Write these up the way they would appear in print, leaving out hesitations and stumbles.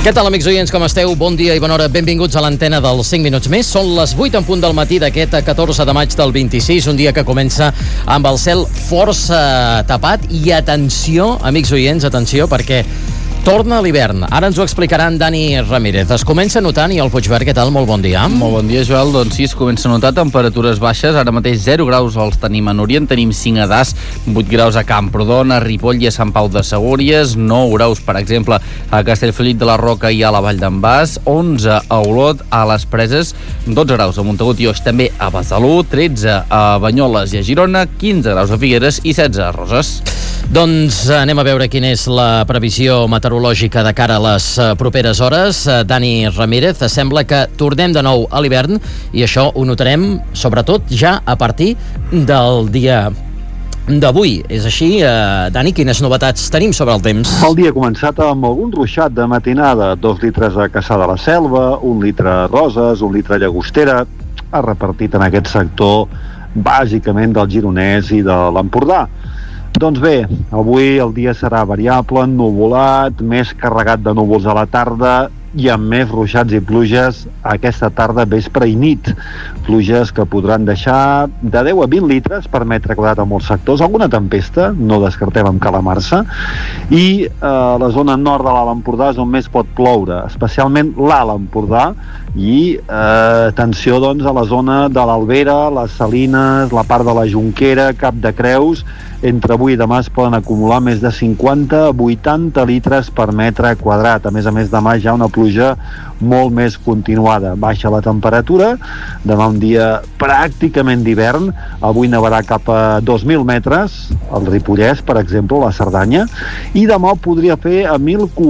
Què tal, amics oients, com esteu? Bon dia i bona hora. Benvinguts a l'antena dels 5 minuts més. Són les 8 en punt del matí d'aquest 14 de maig del 26, un dia que comença amb el cel força tapat. I atenció, amics oients, atenció, perquè torna l'hivern. Ara ens ho explicarà en Dani Ramírez. Es comença notant, i el Puigverd, què tal? Molt bon dia. Molt bon dia, Joel. Doncs sí, es comença a notar temperatures baixes. Ara mateix 0 graus els tenim a Núria, en tenim 5 a Das, 8 graus a Camprodon, a Ripoll i a Sant Pau de Segúries, 9 graus, per exemple, a Castellfollit de la Roca i a la Vall d'en Bas, 11 a Olot, a les Preses, 12 graus a Montagut i Oix, també a Besalú, 13 a Banyoles i a Girona, 15 graus a Figueres i 16 a Roses. Doncs anem a veure quina és la previsió meteorològica de cara a les properes hores. Dani Ramírez, sembla que tornem de nou a l'hivern i això ho notarem sobretot ja a partir del dia d'avui. És així, Dani, quines novetats tenim sobre el temps? El dia ha començat amb algun ruixat de matinada, 2 litres a Cassà de la Selva, 1 litre a Roses, 1 litre a Llagostera, ha repartit en aquest sector bàsicament del Gironès i de l'Empordà. Doncs bé, avui el dia serà variable, ennuvolat, més carregat de núvols a la tarda i amb més ruixats i pluges aquesta tarda, vespre i nit. Pluges que podran deixar de 10 a 20 litres per metre quadrat a molts sectors. Alguna tempesta, no descartem amb calamarsa. I la zona nord de l'Alt Empordà és on més pot ploure, especialment l'Alt Empordà. I atenció doncs a la zona de l'Albera, les Salines, la part de la Jonquera, Cap de Creus. Entre avui i demà es poden acumular més de 50 a 80 litres per metre quadrat. A més, demà ja una pluja molt més continuada. Baixa la temperatura, demà un dia pràcticament d'hivern, avui nevarà cap a 2.000 metres, al Ripollès, per exemple, la Cerdanya, i demà podria fer a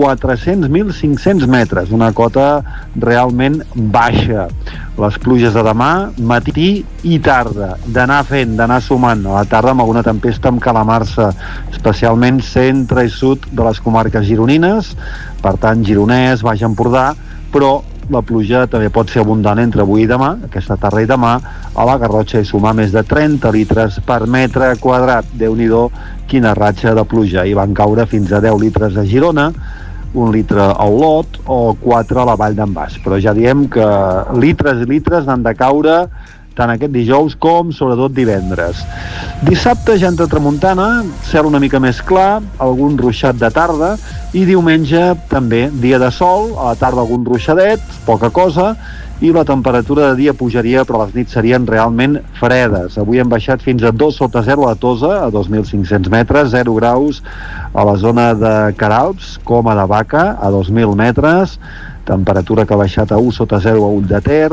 1.400-1.500 metres, una cota realment baixa. Les pluges de demà, matí i tarda, d'anar fent, d'anar sumant. A la tarda amb alguna tempesta amb calamarsa, especialment centre i sud de les comarques gironines, per tant, Gironès, Baix Empordà, però la pluja també pot ser abundant entre avui i demà, aquesta tarda i demà, a la Garrotxa i sumar més de 30 litres per metre quadrat. Déu-n'hi-do, quina ratxa de pluja. I van caure fins a 10 litres a Girona, 1 litre a Olot o 4 a la Vall d'en Bas. Però ja diem que litres i litres n'han de caure tant aquest dijous com sobretot divendres. Dissabte ja entra tramuntana, cel una mica més clar, algun ruixat de tarda, i diumenge també dia de sol, a la tarda algun ruixadet, poca cosa, i la temperatura de dia pujaria, però les nits serien realment fredes. Avui hem baixat fins a 2 sota 0 a Tosa, a 2.500 metres, 0 graus a la zona de Caralps, Coma de Vaca, a 2.000 metres, temperatura que ha baixat a 1 sota 0 a Ull de Ter,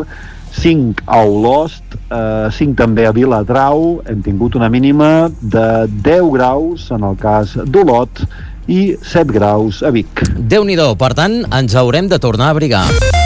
5 a Olost, 5 també a Viladrau, hem tingut una mínima de 10 graus en el cas d'Olot i 7 graus a Vic. Déu-n'hi-do, per tant, ens haurem de tornar a abrigar.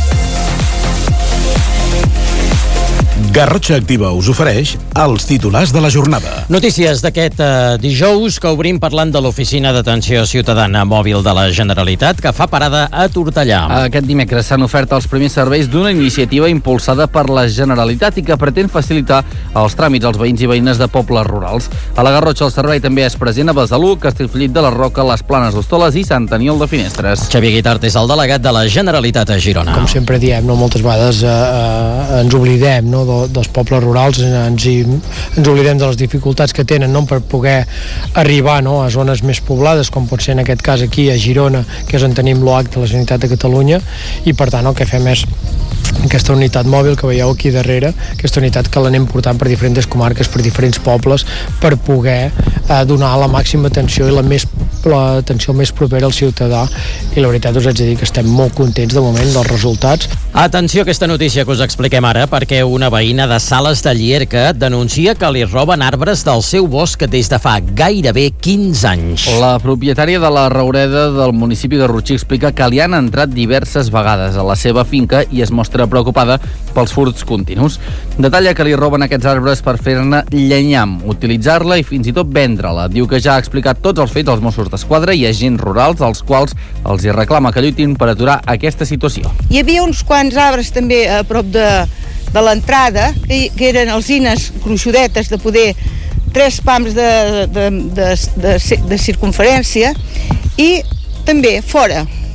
Garrotxa Activa us ofereix els titulars de la jornada. Notícies d'aquest dijous que obrim parlant de l'Oficina d'Atenció Ciutadana Mòbil de la Generalitat, que fa parada a Tortellà. Aquest dimecres s'han ofert els primers serveis d'una iniciativa impulsada per la Generalitat i que pretén facilitar els tràmits als veïns i veïnes de pobles rurals. A la Garrotxa el servei també és present a Besalú, Castellfollit de la Roca, les Planes d'Hostoles i Sant Aniol de Finestres. Xavier Guitart és el delegat de la Generalitat a Girona. Com sempre diem, no, moltes vegades ens oblidem, no, dels pobles rurals, ens oblidem de les dificultats que tenen, no, per poder arribar, no, a zones més poblades, com pot ser en aquest cas aquí a Girona, que és on tenim l'OAC de la Generalitat de Catalunya, i per tant el que fem és aquesta unitat mòbil que veieu aquí darrere, aquesta unitat que l'anem portant per diferents comarques, per diferents pobles, per poder donar la màxima atenció i l'atenció més propera al ciutadà, i la veritat us haig de dir que estem molt contents de moment dels resultats. Atenció a aquesta notícia que us expliquem ara, perquè una veïna de Sales de Llierca denuncia que li roben arbres del seu bosc des de fa gairebé 15 anys. La propietària de la Raureda del municipi de Rutxí explica que li han entrat diverses vegades a la seva finca i es mostra preocupada pels furts continus. Detalla que li roben aquests arbres per fer-ne llenyam, utilitzar-la i fins i tot vendre-la. Diu que ja ha explicat tots els fets als Mossos d'Esquadra i agents rurals, als quals els hi reclama que lluitin per aturar aquesta situació. Hi havia uns quants arbres també a prop de l'entrada, que eren alzines gruixudetes de poder 3 pams de circunferència, i també fora.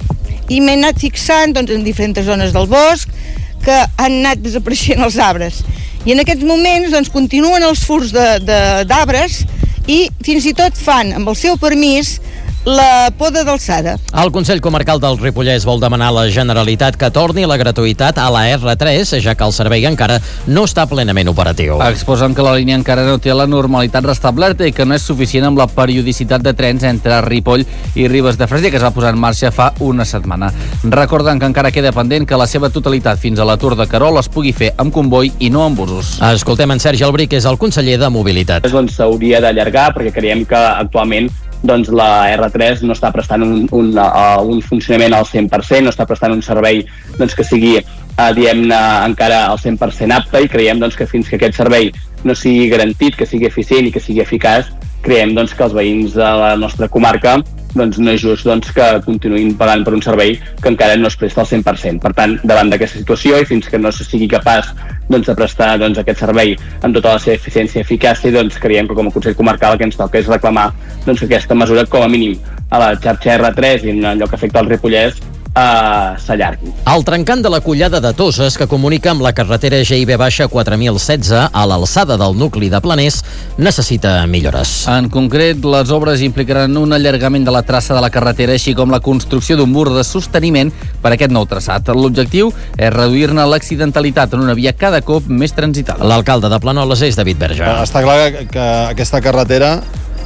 i m'he anat fixant doncs, en diferents zones del bosc que han anat desapareixent els arbres. I en aquests moments doncs, continuen els furs d'arbres i fins i tot fan, amb el seu permís, la poda d'alçada. El Consell Comarcal del Ripollès vol demanar a la Generalitat que torni la gratuïtat a la R3, ja que el servei encara no està plenament operatiu. Exposen que la línia encara no té la normalitat restablerta i que no és suficient amb la periodicitat de trens entre Ripoll i Ribes de Freser, que es va posar en marxa fa una setmana. Recorden que encara queda pendent que la seva totalitat fins a la Tour de Querol es pugui fer amb comboi i no amb busos. Escoltem en Sergi Albric, que és el conseller de Mobilitat. Doncs s'hauria d'allargar perquè creiem que actualment doncs la R3 no està prestant un funcionament al 100%, no està prestant un servei doncs, que sigui diguem-ne encara al 100% apte, i creiem doncs, que fins que aquest servei no sigui garantit, que sigui eficient i que sigui eficaç, creiem doncs, que els veïns de la nostra comarca doncs, no és just doncs, que continuïn pagant per un servei que encara no es presta al 100%. Per tant, davant d'aquesta situació i fins que no se sigui capaç doncs, de prestar doncs, aquest servei amb tota la seva eficiència i eficàcia, doncs, creiem que com a Consell Comarcal el que ens toca és reclamar doncs, que aquesta mesura com a mínim a la xarxa R3 i en allò que afecta al Ripollès s'allargui. El trencant de la Collada de Toses, que comunica amb la carretera GIB-4016 a l'alçada del nucli de Planers, necessita millores. En concret, les obres implicaran un allargament de la traça de la carretera, així com la construcció d'un mur de sosteniment per a aquest nou traçat. L'objectiu és reduir-ne l'accidentalitat en una via cada cop més transitada. L'alcalde de Planoles és David Verge. Està clar que aquesta carretera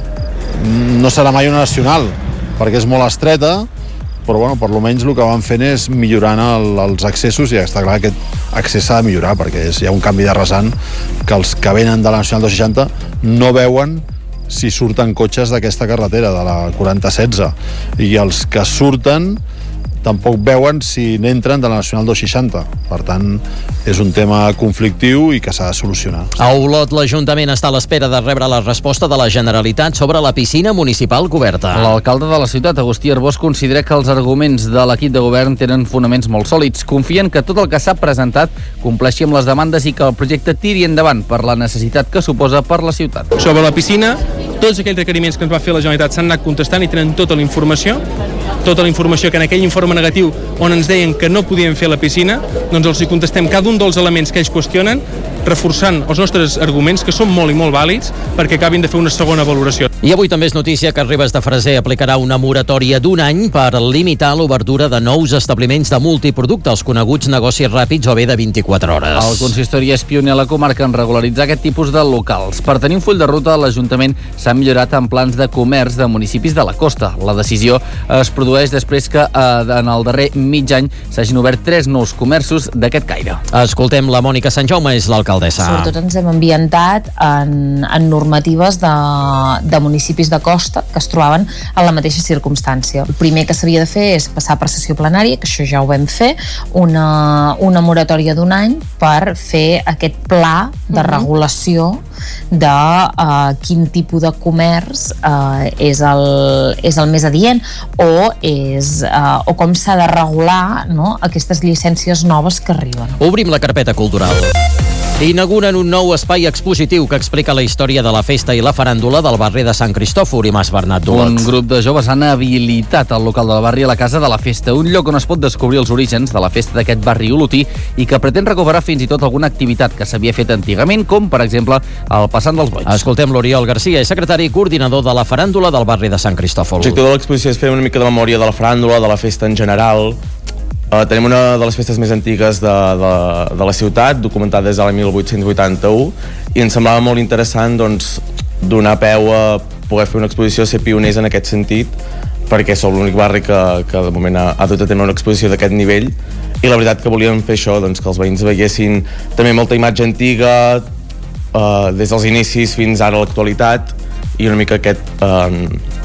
no serà mai una nacional, perquè és molt estreta, però bueno, per almenys el que van fent és millorant els accessos, i està clar que aquest accés s'ha de millorar perquè hi ha un canvi de rasant que els que venen de la Nacional 260 no veuen si surten cotxes d'aquesta carretera, de la 4016, i els que surten tampoc veuen si n'entren de la Nacional 260. Per tant, és un tema conflictiu i que s'ha de solucionar. A Olot, l'Ajuntament està a l'espera de rebre la resposta de la Generalitat sobre la piscina municipal coberta. L'alcalde de la ciutat, Agustí Arbós, considera que els arguments de l'equip de govern tenen fonaments molt sòlids. Confien que tot el que s'ha presentat compleixi amb les demandes i que el projecte tiri endavant per la necessitat que suposa per la ciutat. Sobre la piscina, tots aquells requeriments que ens va fer la Generalitat s'han anat contestant i tenen tota la informació que en aquell informe negatiu on ens deien que no podien fer la piscina, doncs els hi contestem cada un dels elements que ells qüestionen, reforçant els nostres arguments, que són molt i molt vàlids, perquè acabin de fer una segona valoració. I avui també és notícia que Ribes de Freser aplicarà una moratòria d'un any per limitar l'obertura de nous establiments de multiproducte, els coneguts negocis ràpids o bé de 24 hores. El consistori és pioner a la comarca en regularitzar aquest tipus de locals. Per tenir un full de ruta, l'Ajuntament s'ha millorat en plans de comerç de municipis de la costa. La decisió es produeix després que en el darrer mig any s'hagin obert 3 nous comerços d'aquest caire. Escoltem la Mònica Sant Jaume, és l'alcaldessa. Sobretot ens hem ambientat en normatives de municipis de costa que es trobaven en la mateixa circumstància. El primer que s'havia de fer és passar per sessió plenària, que això ja ho vam fer, una moratòria d'un any per fer aquest pla de regulació de quin tipus de comerç és el més adient o com s'ha de regular, no, aquestes llicències noves que arriben. Obrim la carpeta cultural. Inauguren un nou espai expositiu que explica la història de la festa i la faràndula del barri de Sant Cristòfor i Mas Bernat d'Olot. Un grup de joves han habilitat el local del barri a la Casa de la Festa, un lloc on es pot descobrir els orígens de la festa d'aquest barri olotí i que pretén recuperar fins i tot alguna activitat que s'havia fet antigament, com per exemple el Passant dels Boigs. Escoltem l'Oriol Garcia, secretari i coordinador de la faràndula del barri de Sant Cristòfor. L'objectiu de l'exposició és fer una mica de memòria de la faràndula, de la festa en general. Tenim una de les festes més antigues de la ciutat, documentada des de l'any 1881, i ens semblava molt interessant doncs, donar peu a poder fer una exposició, ser pioners en aquest sentit, perquè som l'únic barri que de moment ha dut a tenir una exposició d'aquest nivell, i la veritat que volíem fer això, doncs, que els veïns veiessin també molta imatge antiga, des dels inicis fins ara a l'actualitat, i una mica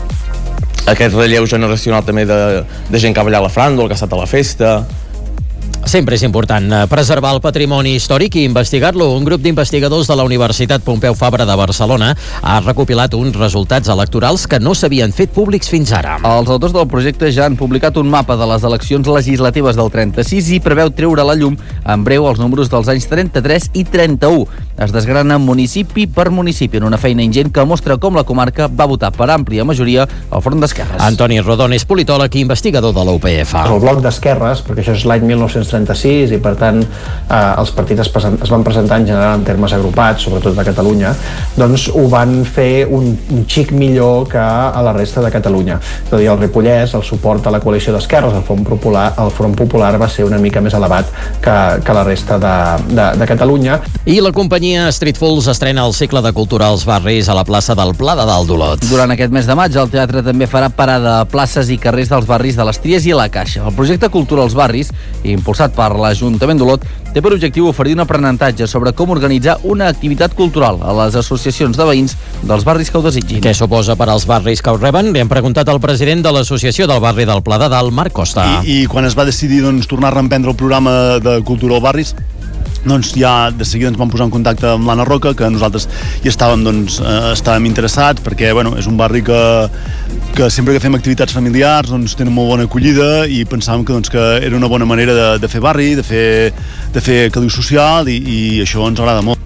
aquest relleu generacional també de gent que ha ballat la faràndula, que ha estat a la festa, Sempre és important preservar el patrimoni històric i investigar-lo. Un grup d'investigadors de la Universitat Pompeu Fabra de Barcelona ha recopilat uns resultats electorals que no s'havien fet públics fins ara. Els autors del projecte ja han publicat un mapa de les eleccions legislatives del 36 i preveu treure a la llum en breu els números dels anys 33 i 31. Es desgrana municipi per municipi en una feina ingent que mostra com la comarca va votar per àmplia majoria al Front d'Esquerres. Antoni Rodon és politòleg i investigador de la UPF. El bloc d'esquerres, perquè això és l'any 1936 i per tant els partits es van presentar en general en termes agrupats, sobretot de Catalunya, doncs ho van fer un xic millor que a la resta de Catalunya. És a dir, al Ripollès, el suport a la coalició d'esquerres, el Front Popular va ser una mica més elevat que la resta de Catalunya. I la companyia Street Fools estrena el cicle de cultura als barris a la plaça del Pla de Dalt d'Olot. Durant aquest mes de maig, el teatre també farà parada a places i carrers dels barris de les Tries i la Caixa. El projecte Cultura als Barris, impulsat per l'Ajuntament d'Olot, té per objectiu oferir un aprenentatge sobre com organitzar una activitat cultural a les associacions de veïns dels barris que ho desitgin. Què suposa per als barris que ho reben? Li hem preguntat al president de l'Associació del Barri del Pla de Dalt, Marc Costa. I quan es va decidir tornar a reemprendre el programa de Cultura als Barris, doncs ja de seguida ens vam posar en contacte amb l'Anna Roca, que nosaltres hi estàvem interessats, perquè és un barri que sempre que fem activitats familiars tenen molt bona acollida i pensàvem que era una bona manera de fer barri, de fer caliu social i això ens agrada molt.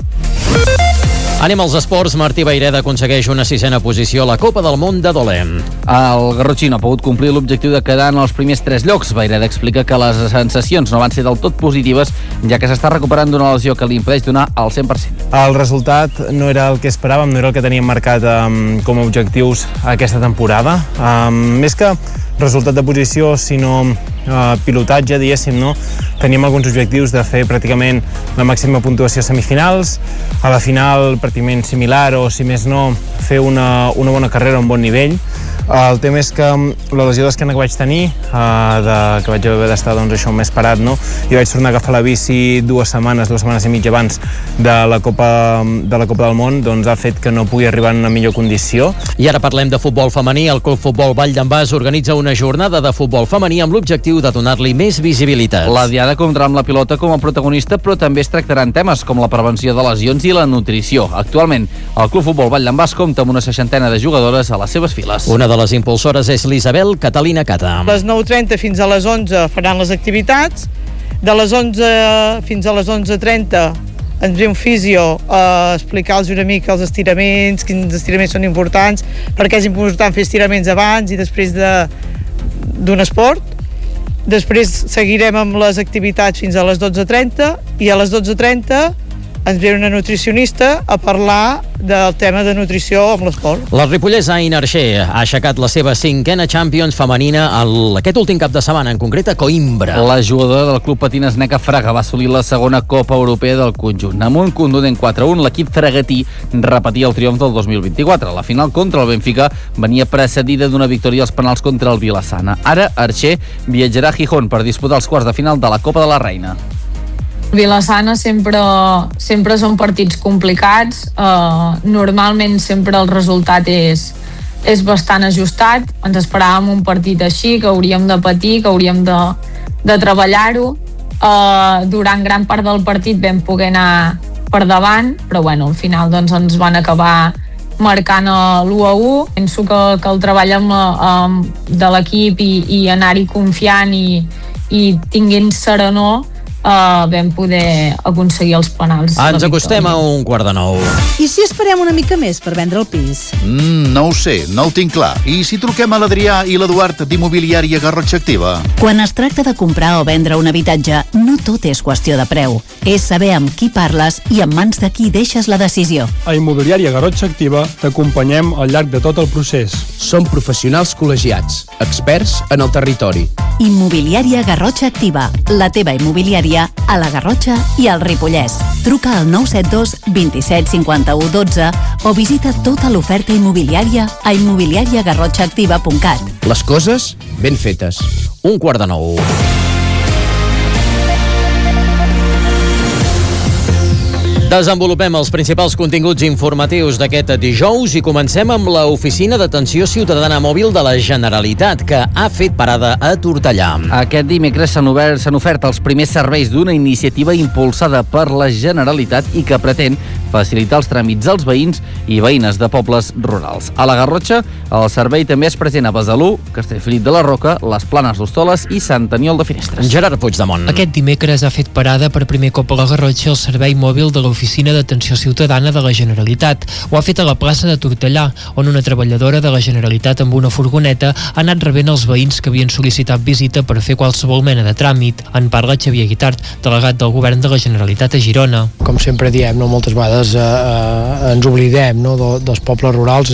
Anem als esports. Martí Vayreda aconsegueix una 6a posició a la Copa del Món de Dolem. El garrotxí no ha pogut complir l'objectiu de quedar en els primers 3 llocs. Vayreda explica que les sensacions no van ser del tot positives, ja que s'està recuperant d'una lesió que li impedeix donar el 100%. El resultat no era el que esperàvem, no era el que teníem marcat com a objectius aquesta temporada. Més que resultat de posició, sinó pilotatge, diguéssim, no? Teníem alguns objectius de fer pràcticament la màxima puntuació a semifinals, a la final pràcticament similar o, si més no, fer una bona carrera a un bon nivell. El tema és que la lesió d'esquena que vaig tenir, que vaig haver d'estar això un mes parat, no? I vaig tornar a agafar la bici 2 setmanes i mitja abans de la Copa del Món, doncs ha fet que no pugui arribar en una millor condició. I ara parlem de futbol femení. El Club Futbol Vall d'en Bas organitza una jornada de futbol femení amb l'objectiu de donar-li més visibilitat. La Diada comptarà amb la pilota com a protagonista, però també es tractaran temes com la prevenció de lesions i la nutrició. Actualment, el Club Futbol Vall d'en Bas compta amb una 60 de jugadores a les seves files. Una de les impulsores és l'Isabel Catalina Cata. A les 9:30 fins a les 11 faran les activitats. De les 11 fins a les 11:30 ens ve un fisio a explicar-los una mica els estiraments, quins estiraments són importants, perquè és important fer estiraments abans i després d'un esport. Després seguirem amb les activitats fins a les 12:30 i a les 12:30 ens ve una nutricionista a parlar del tema de nutrició amb l'esport. La ripollesa Aina Arxer ha aixecat la seva 5a Champions femenina aquest últim cap de setmana, en concret a Coimbra. La jugadora del club patines Neca Fraga va assolir la segona Copa Europea del conjunt. Amb un contundent 4-1, l'equip fragatí repetia el triomf del 2024. La final contra el Benfica venia precedida d'una victòria als penals contra el Vilassana. Ara Arxer viatjarà a Gijón per disputar els quarts de final de la Copa de la Reina. Vilassana sempre són partits complicats, normalment sempre el resultat és bastant ajustat. Ens esperàvem un partit així, que hauríem de patir, que hauríem de treballar-ho. Durant gran part del partit vam poder anar per davant, però al final ens van acabar marcant l'1-1. Penso que el treball de l'equip i anar-hi confiant i tinguent serenor vam poder aconseguir els penals. Ens acostem a 8:45. I si esperem una mica més per vendre el pis? No ho sé, no ho tinc clar. I si truquem a l'Adrià i l'Eduard d'Immobiliària Garrotxa Activa? Quan es tracta de comprar o vendre un habitatge, no tot és qüestió de preu. És saber amb qui parles i en mans de qui deixes la decisió. A Immobiliària Garrotxa Activa t'acompanyem al llarg de tot el procés. Som professionals col·legiats, experts en el territori. Immobiliària Garrotxa Activa, la teva immobiliària a la Garrotxa i al Ripollès. Truca al 972 27 51 12 o visita tota l'oferta immobiliària a immobiliariagarrotxaactiva.cat. Les coses ben fetes. 8:45. Desenvolupem els principals continguts informatius d'aquest dijous i comencem amb l'Oficina d'Atenció Ciutadana Mòbil de la Generalitat, que ha fet parada a Tortellà. Aquest dimecres s'han ofert els primers serveis d'una iniciativa impulsada per la Generalitat i que pretén facilitar els tràmits als veïns i veïnes de pobles rurals. A la Garrotxa, el servei també és present a Besalú, Castellfollit de la Roca, les Planes d'Hostoles i Sant Aniol de Finestres. Gerard Puigdemont. Aquest dimecres ha fet parada per primer cop a la Garrotxa el servei mòbil de l'Oficina d'Atenció Ciutadana de la Generalitat. Ho ha fet a la plaça de Tortellà, on una treballadora de la Generalitat amb una furgoneta ha anat rebent els veïns que havien sol·licitat visita per fer qualsevol mena de tràmit. En parla Xavier Guitart, delegat del Govern de la Generalitat a Girona. Com sempre diem, moltes vegades ens oblidem dels pobles rurals,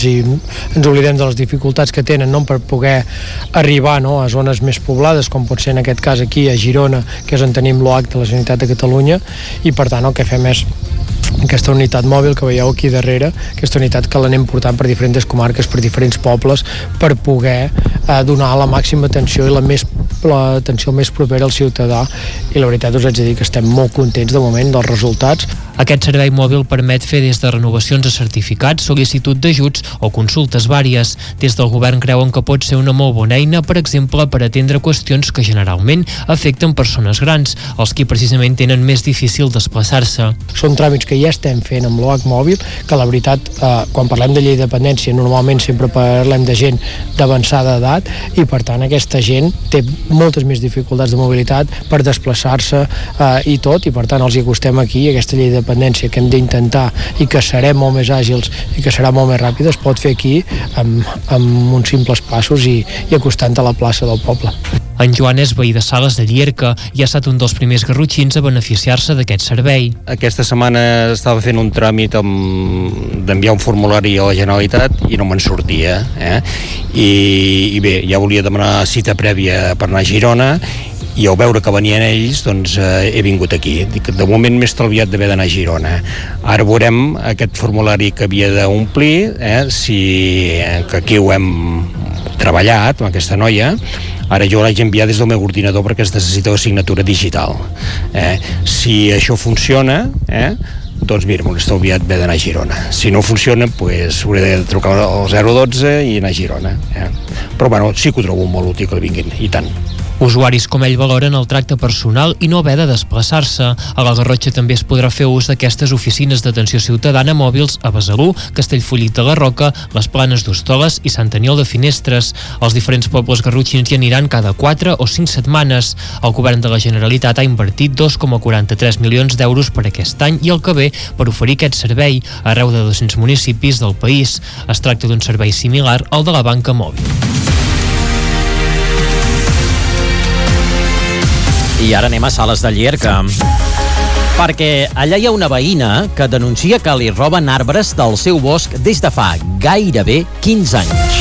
ens oblidem de les dificultats que tenen per poder arribar a zones més poblades, com pot ser en aquest cas aquí a Girona, que és on tenim l'OAC de la Generalitat de Catalunya, i per tant el que fem és aquesta unitat mòbil que veieu aquí darrere, aquesta unitat que l'anem portant per diferents comarques, per diferents pobles, per poder donar la màxima atenció i l'atenció més propera al ciutadà, i la veritat us haig de dir que estem molt contents de moment dels resultats. Aquest servei mòbil permet fer des de renovacions de certificats, sol·licitud d'ajuts o consultes vàries. Des del govern creuen que pot ser una molt bona eina, per exemple, per atendre qüestions que generalment afecten persones grans, els qui precisament tenen més difícil desplaçar-se. Són tràmits que ja estem fent amb l'OAC mòbil, que la veritat, quan parlem de llei de dependència, normalment sempre parlem de gent d'avançada edat, i per tant aquesta gent té moltes més dificultats de mobilitat per desplaçar-se i tot, i per tant els hi acostem aquí, aquesta llei de dependència que hem d'intentar i que serem molt més àgils i que serà molt més ràpida, es pot fer aquí amb uns simples passos i acostant a la plaça del poble. En Joan és veí de Sales de Llierca i ha estat un dels primers garrotxins a beneficiar-se d'aquest servei. Aquesta setmana estava fent un tràmit d'enviar un formulari a la Generalitat i no me'n sortia. I bé, ja volia demanar cita prèvia per anar a Girona, i al veure que venien ells, doncs he vingut aquí. De moment m'he estalviat d'haver d'anar a Girona. Ara veurem aquest formulari que havia d'omplir, que aquí ho hem treballat amb aquesta noia. Ara jo l'haig enviat des del meu ordinador perquè es necessita la signatura digital. Si això funciona, doncs mira, m'ho he estalviat d'haver d'anar a Girona. Si no funciona, doncs hauré de trucar al 012 i anar a Girona. Però bueno, sí que ho trobo molt útil que vinguin, i tant. Usuaris com ell valoren el tracte personal i no haver de desplaçar-se. A la Garrotxa també es podrà fer ús d'aquestes oficines d'atenció ciutadana mòbils a Besalú, Castellfollit de la Roca, les Planes d'Hostoles i Sant Aniol de Finestres. Els diferents pobles garrotxins hi aniran cada 4 o 5 setmanes. El govern de la Generalitat ha invertit 2,43 milions d'euros per aquest any i el que ve per oferir aquest servei arreu de 200 municipis del país. Es tracta d'un servei similar al de la banca mòbil. I ara anem a Sales de Llierca, perquè allà hi ha una veïna que denuncia que li roben arbres del seu bosc des de fa gairebé 15 anys.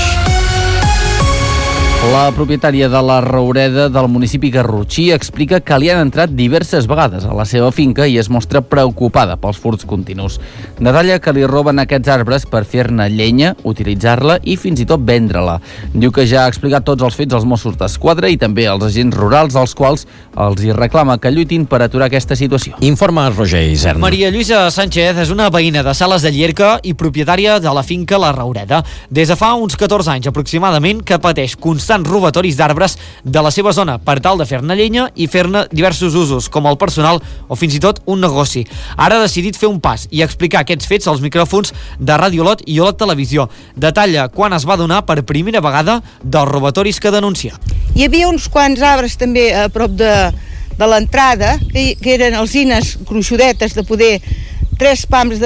La propietària de la Roureda del municipi Garrotxí explica que li han entrat diverses vegades a la seva finca i es mostra preocupada pels furts continus. Detalla que li roben aquests arbres per fer-ne llenya, utilitzar-la i fins i tot vendre-la. Diu que ja ha explicat tots els fets als Mossos d'Esquadra i també als agents rurals, als quals els hi reclama que lluitin per aturar aquesta situació. Informa Roger Isern. Maria Lluïsa Sánchez és una veïna de Sales de Llierca i propietària de la finca La Roureda. Des de fa uns 14 anys aproximadament que pateix constants robatoris d'arbres de la seva zona per tal de fer-ne llenya i fer-ne diversos usos, com el personal o fins i tot un negoci. Ara ha decidit fer un pas i explicar aquests fets als micròfons de Ràdio Olot i Olot Televisió. Detalla quan es va donar per primera vegada dels robatoris que denuncia. Hi havia uns quants arbres també a prop de l'entrada, que eren alzines gruixudetes de poder 3 pams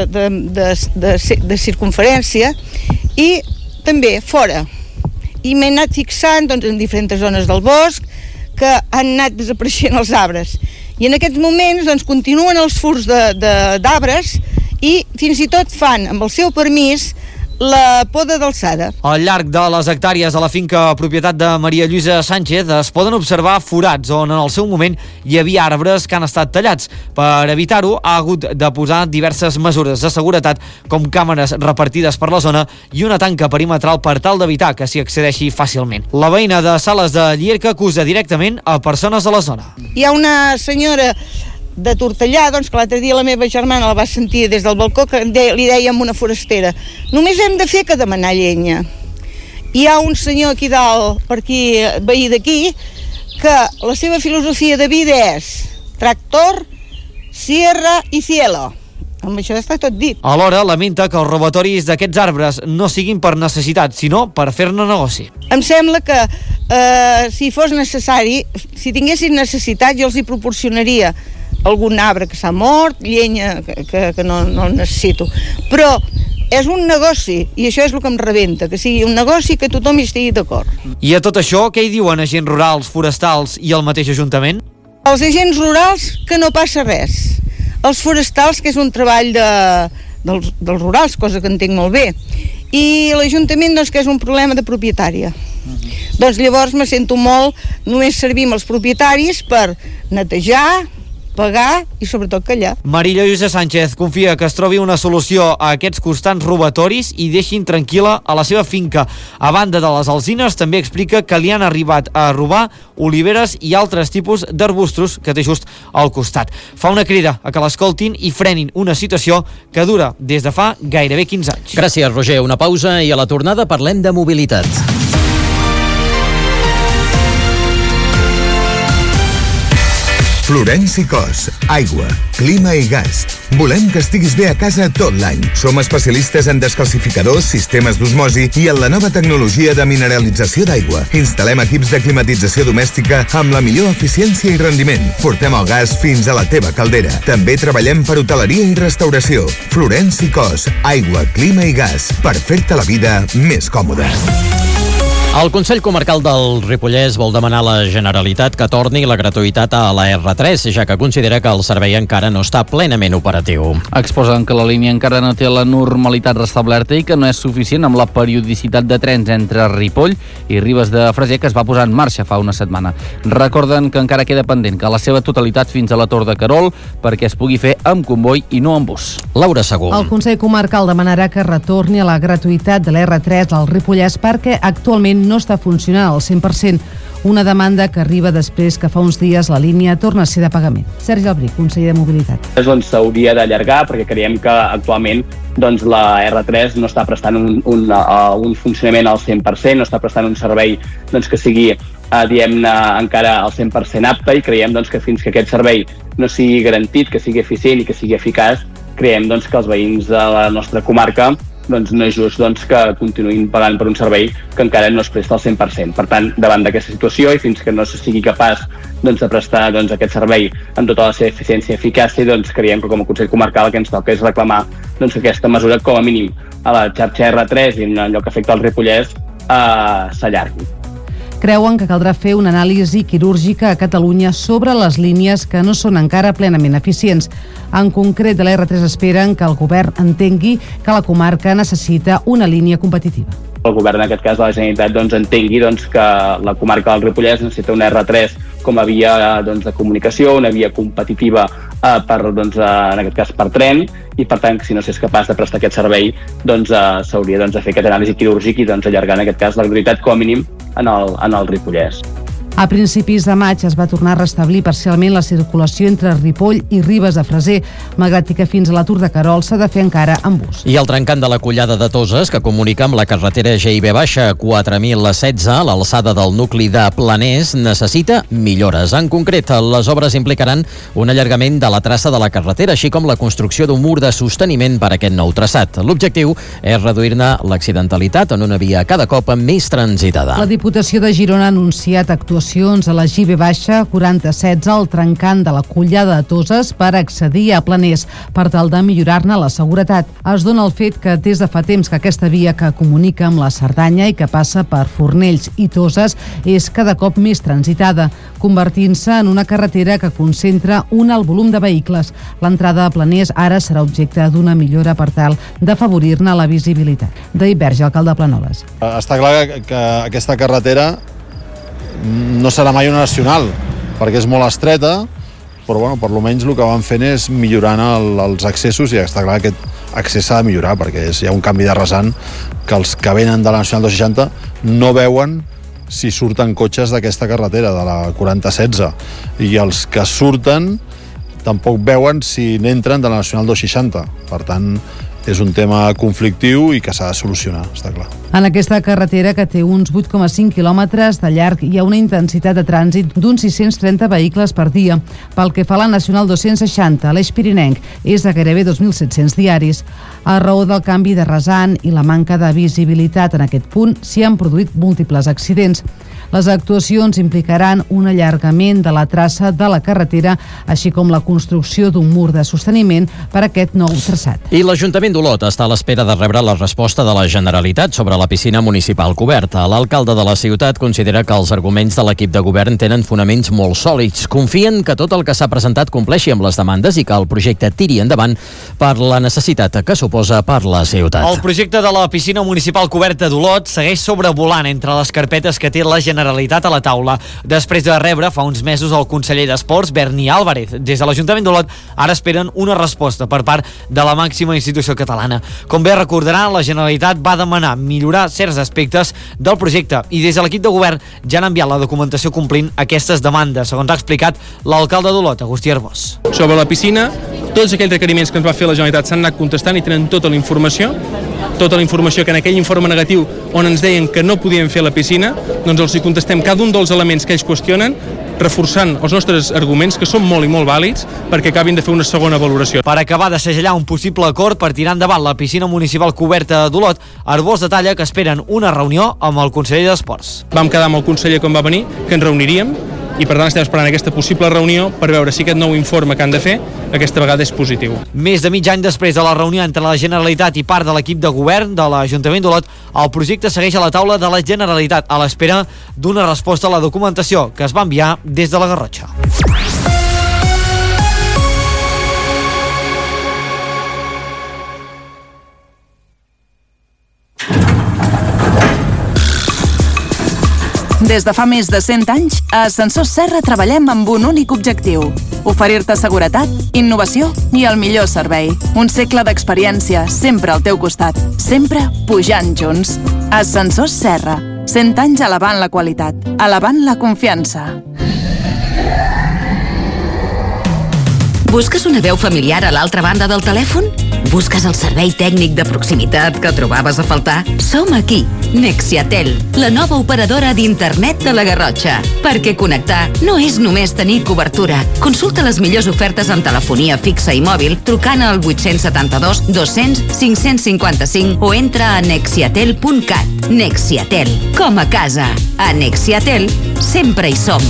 de circunferència, i també fora. I m'he anat fixant en diferents zones del bosc que han anat desapareixent els arbres. I en aquests moments continuen els furts d'arbres i fins i tot fan, amb el seu permís, la poda d'alçada. Al llarg de les hectàrees a la finca propietat de Maria Lluïsa Sánchez es poden observar forats on en el seu moment hi havia arbres que han estat tallats. Per evitar-ho ha hagut de posar diverses mesures de seguretat com càmeres repartides per la zona i una tanca perimetral per tal d'evitar que s'hi accedeixi fàcilment. La veïna de Sales de Llierca acusa directament a persones a la zona. Hi ha una senyora de Tortellà, doncs que l'altre dia la meva germana la va sentir des del balcó, que li dèiem una forastera. Només hem de fer que demanar llenya. Hi ha un senyor aquí dalt, per aquí, veí d'aquí, que la seva filosofia de vida és tractor, sierra i cielo. Amb això està tot dit. Alhora, lamenta que els robatoris d'aquests arbres no siguin per necessitat, sinó per fer-ne negoci. Em sembla que si fos necessari, si tinguessin necessitat, jo els hi proporcionaria algun arbre que s'ha mort, llenya que no necessito. Però és un negoci, i això és el que em rebenta, que sigui un negoci que tothom hi estigui d'acord. I a tot això, què hi diuen agents rurals, forestals i el mateix Ajuntament? Els agents rurals, que no passa res. Els forestals, que és un treball dels rurals, cosa que entenc molt bé. I l'Ajuntament, doncs, que és un problema de propietària. Doncs llavors me sento molt, només servim els propietaris per netejar, pagar i sobretot callar. Maria Lluïsa Sánchez confia que es trobi una solució a aquests constants robatoris i deixin tranquil·la a la seva finca. A banda de les alzines, també explica que li han arribat a robar oliveres i altres tipus d'arbustos que té just al costat. Fa una crida a que l'escoltin i frenin una situació que dura des de fa gairebé 15 anys. Gràcies, Roger. Una pausa i a la tornada parlem de mobilitat. Florenci Cos, aigua, clima i gas. Volem que estiguis bé a casa tot l'any. Som especialistes en descalcificadors, sistemes d'osmosi i en la nova tecnologia de mineralització d'aigua. Instal·lem equips de climatització domèstica amb la millor eficiència i rendiment. Portem el gas fins a la teva caldera. També treballem per hoteleria i restauració. Florenci Cos, aigua, clima i gas. Per fer-te la vida més còmoda. El Consell Comarcal del Ripollès vol demanar a la Generalitat que torni la gratuïtat a la R3, ja que considera que el servei encara no està plenament operatiu. Exposen que la línia encara no té la normalitat restablerta i que no és suficient amb la periodicitat de trens entre Ripoll i Ribes de Freser, que es va posar en marxa fa una setmana. Recorden que encara queda pendent que la seva totalitat fins a la Tor de Querol perquè es pugui fer amb comboi i no amb bus. Laura Segú. El Consell Comarcal demanarà que retorni a la gratuïtat de la R3 al Ripollès perquè actualment no està funcionant al 100%, una demanda que arriba després que fa uns dies la línia torna a ser de pagament. Sergi Albric, conseller de Mobilitat. Doncs s'hauria d'allargar perquè creiem que actualment doncs, la R3 no està prestant un funcionament al 100%, no està prestant un servei doncs, que sigui diguem-ne encara al 100% apte, i creiem doncs, que fins que aquest servei no sigui garantit, que sigui eficient i que sigui eficaç, creiem doncs, que els veïns de la nostra comarca doncs no és just doncs, que continuïn pagant per un servei que encara no es presta al 100%. Per tant, davant d'aquesta situació i fins que no se sigui capaç doncs, de prestar doncs, aquest servei amb tota la seva eficiència i eficàcia, doncs, creiem que com a Consell Comarcal el que ens toca és reclamar doncs, que aquesta mesura com a mínim a la xarxa R3 i en allò que afecta al Ripollès s'allargui. Creuen que caldrà fer una anàlisi quirúrgica a Catalunya sobre les línies que no són encara plenament eficients. En concret, de la R3 esperen que el govern entengui que la comarca necessita una línia competitiva. El govern, en aquest cas de la Generalitat, doncs, entengui doncs, que la comarca del Ripollès necessita una R3 com a via doncs, de comunicació, una via competitiva doncs, en aquest cas per tren, i per tant, si no s'és capaç de prestar aquest servei, doncs s'hauria doncs, de fer aquest anàlisi quirúrgic i doncs, allargar en aquest cas la gratuïtat com a mínim en el Ripollès. A principis de maig es va tornar a restablir parcialment la circulació entre Ripoll i Ribes de Freser, malgrat que fins a la Tor de Querol s'ha de fer encara amb bus. I el trencant de la Collada de Toses, que comunica amb la carretera GIB baixa 4016 a l'alçada del nucli de Planers, necessita millores. En concret, les obres implicaran un allargament de la traça de la carretera, així com la construcció d'un mur de sosteniment per a aquest nou traçat. L'objectiu és reduir-ne l'accidentalitat en una via cada cop més transitada. La Diputació de Girona ha anunciat actuacions a la GIB baixa 4016 al trencant de la Collada de Toses per accedir a Planers per tal de millorar-ne la seguretat. Es dona el fet que des de fa temps que aquesta via que comunica amb la Cerdanya i que passa per Fornells i Toses és cada cop més transitada, convertint-se en una carretera que concentra un alt volum de vehicles. L'entrada a Planers ara serà objecte d'una millora per tal d'afavorir-ne la visibilitat. David Verge, alcalde de Planoles. Està clar que aquesta carretera no serà mai una nacional, perquè és molt estreta, però bueno, per almenys el que van fent és millorant els accessos, i està clar que aquest accés s'ha de millorar, perquè hi ha un canvi de rasant que els que venen de la Nacional 260 no veuen si surten cotxes d'aquesta carretera, de la 4016, i els que surten tampoc veuen si n'entren de la Nacional 260. Per tant, és un tema conflictiu i que s'ha de solucionar, està clar. En aquesta carretera, que té uns 8,5 quilòmetres de llarg, hi ha una intensitat de trànsit d'uns 630 vehicles per dia. Pel que fa a la Nacional 260, l'eix pirinenc és de gairebé 2.700 diaris. A raó del canvi de rasant i la manca de visibilitat en aquest punt, s'hi han produït múltiples accidents. Les actuacions implicaran un allargament de la traça de la carretera, així com la construcció d'un mur de sosteniment per a aquest nou traçat. I l'Ajuntament d'Olot està a l'espera de rebre la resposta de la Generalitat sobre la piscina municipal coberta. L'alcalde de la ciutat considera que els arguments de l'equip de govern tenen fonaments molt sòlids. Confien que tot el que s'ha presentat compleixi amb les demandes i que el projecte tiri endavant per la necessitat que suposa per la ciutat. El projecte de la piscina municipal coberta d'Olot segueix sobrevolant entre les carpetes que té la Generalitat a la taula. Després de rebre fa uns mesos el conseller d'Esports, Berni Álvarez, des de l'Ajuntament d'Olot ara esperen una resposta per part de la màxima institució catalana. Com bé recordaran, la Generalitat va demanar millorar certs aspectes del projecte i des de l'equip de govern ja han enviat la documentació complint aquestes demandes, segons ha explicat l'alcalde d'Olot, Agustí Arbós. Sobre la piscina, tots aquells requeriments que ens va fer la Generalitat s'han anat contestant i tenen tota la informació que en aquell informe negatiu on ens deien que no podien fer la piscina, doncs els hi contestem cada un dels elements que ells qüestionen, reforçant els nostres arguments, que són molt i molt vàlids, perquè acabin de fer una segona valoració. Per acabar de segellar un possible acord per tirar endavant la piscina municipal coberta d'Olot, Arbós detalla que esperen una reunió amb el conseller d'Esports. Vam quedar amb el conseller quan va venir, que ens reuniríem, i per tant estem esperant aquesta possible reunió per veure si aquest nou informe que han de fer aquesta vegada és positiu. Més de mig any després de la reunió entre la Generalitat i part de l'equip de govern de l'Ajuntament d'Olot, el projecte segueix a la taula de la Generalitat a l'espera d'una resposta a la documentació que es va enviar des de la Garrotxa. Des de fa més de 100 anys, a Ascensors Serra treballem amb un únic objectiu: oferir-te seguretat, innovació i el millor servei. Un segle d'experiència, sempre al teu costat, sempre pujant junts. Ascensors Serra, 100 anys elevant la qualitat, elevant la confiança. Busques una veu familiar a l'altra banda del telèfon? Busques el servei tècnic de proximitat que trobaves a faltar? Som aquí, Nexiatel, la nova operadora d'internet de la Garrotxa. Perquè connectar no és només tenir cobertura. Consulta les millors ofertes en telefonia fixa i mòbil trucant al 872 200 555 o entra a nexiatel.cat. Nexiatel, com a casa. A Nexiatel sempre hi som.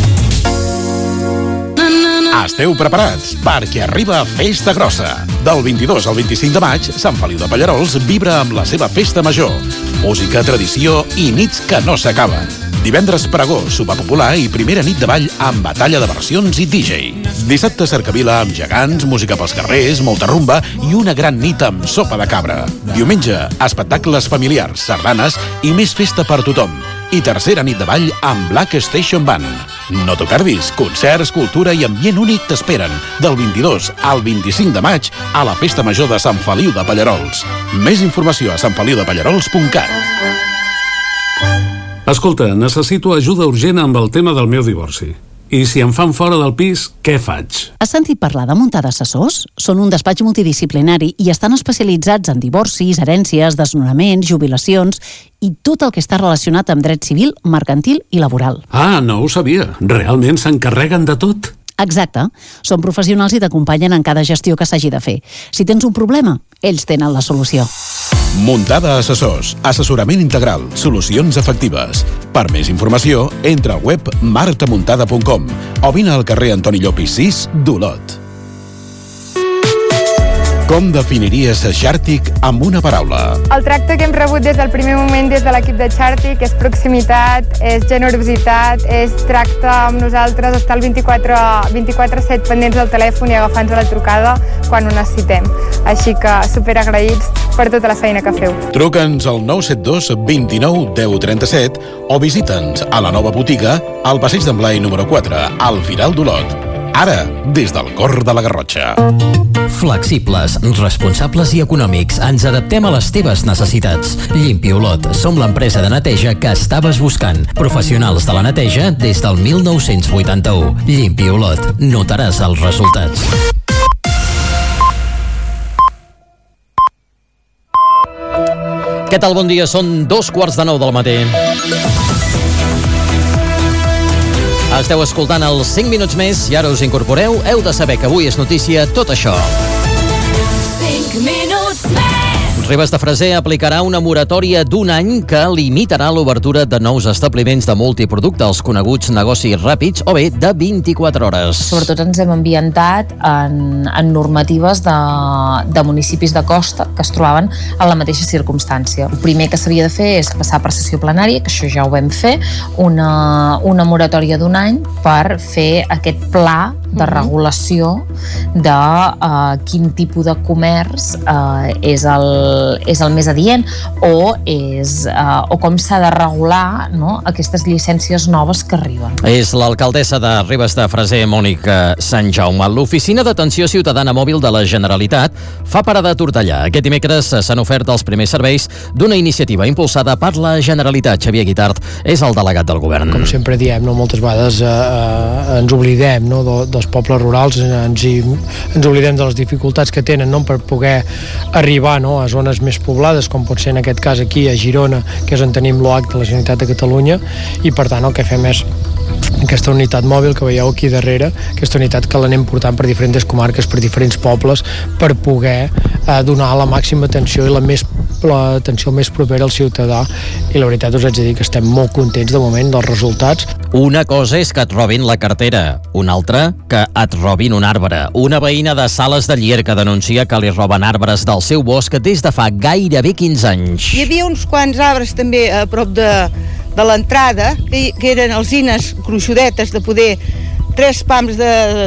Esteu preparats perquè arriba Festa Grossa. Del 22 al 25 de maig, Sant Feliu de Pallerols vibra amb la seva festa major. Música, tradició i nits que no s'acaben. Divendres pregó, sopar popular i primera nit de ball amb batalla de versions i DJ. Dissabte cercavila amb gegants, música pels carrers, molta rumba i una gran nit amb sopa de cabra. Diumenge, espectacles familiars, sardanes i més festa per tothom. I tercera nit de ball amb Black Station Band. No t'ho perdis, concerts, cultura i ambient únic t'esperen del 22 al 25 de maig a la Festa Major de Sant Feliu de Pallerols. Més informació a santfeliudepallerols.cat. Escolta, necessito ajuda urgent amb el tema del meu divorci. I si em fan fora del pis, què faig? Has sentit parlar de Muntada Assessors? Són un despatx multidisciplinari i estan especialitzats en divorcis, herències, desnonaments, jubilacions i tot el que està relacionat amb dret civil, mercantil i laboral. Ah, no ho sabia. Realment s'encarreguen de tot? Exacte. Són professionals i t'acompanyen en cada gestió que s'hagi de fer. Si tens un problema, ells tenen la solució. Muntada Assessors. Assessorament integral. Solucions efectives. Per més informació, entra al web martamuntada.com o vine al carrer Antoni Llopis 6 d'Olot. Com definiries Xàrtic amb una paraula? El tracte que hem rebut des del primer moment des de l'equip de Xàrtic és proximitat, és generositat, és tracte amb nosaltres, estar el 24/7 pendents del telèfon i agafant-nos la trucada quan ho necessitem. Així que superagraïts per tota la feina que feu. Truca'ns al 972 29 10 37 o visita'ns a la nova botiga al Passeig d'en Blai número 4, al Firal d'Olot. Ara, des del cor de la Garrotxa. Flexibles, responsables i econòmics. Ens adaptem a les teves necessitats. Limpi Olot. Som l'empresa de neteja que estaves buscant. Professionals de la neteja des del 1981. Limpi Olot. Notaràs els resultats. Què tal? Bon dia, són 2:45 del matí. Esteu escoltant els 5 minuts més i ara us incorporeu. Heu de saber que avui és notícia tot això. 5 minuts més. Ribes de Freser aplicarà una moratòria d'1 any que limitarà l'obertura de nous establiments de multiproducte, els coneguts negocis ràpids, o bé de 24 hores. Sobretot ens hem ambientat en normatives de municipis de costa que es trobaven en la mateixa circumstància. El primer que s'havia de fer és passar per sessió plenària, que això ja ho vam fer, una moratòria d'1 any per fer aquest pla de regulació de quin tipus de comerç és el més adient o com s'ha de regular, no, aquestes llicències noves que arriben. És l'alcaldessa de Ribes de Freser, Mònica Sant Jaume. L'Oficina d'Atenció Ciutadana Mòbil de la Generalitat fa parada a Tortellà. Aquest dimecres s'han ofert els primers serveis d'una iniciativa impulsada per la Generalitat. Xavier Guitart és el delegat del govern. Com sempre diem, no, moltes vegades ens oblidem, no, dels pobles rurals, ens oblidem de les dificultats que tenen, no, per poder arribar, no, a zones més poblades, com pot ser en aquest cas aquí a Girona, que és on tenim l'OAC de la Generalitat de Catalunya, i per tant el que fem és aquesta unitat mòbil que veieu aquí darrere, aquesta unitat que l'anem portant per diferents comarques, per diferents pobles, per poder donar la màxima atenció i l'atenció més propera al ciutadà, i la veritat us haig de dir que estem molt contents de moment dels resultats. Una cosa és que et robin la cartera, una altra que et robin un arbre. Una veïna de Sales de Llierca denuncia que li roben arbres del seu bosc des de fa gairebé 15 anys. Hi havia uns quants arbres també a prop de l'entrada, que eren alzines gruixudetes de poder 3 pams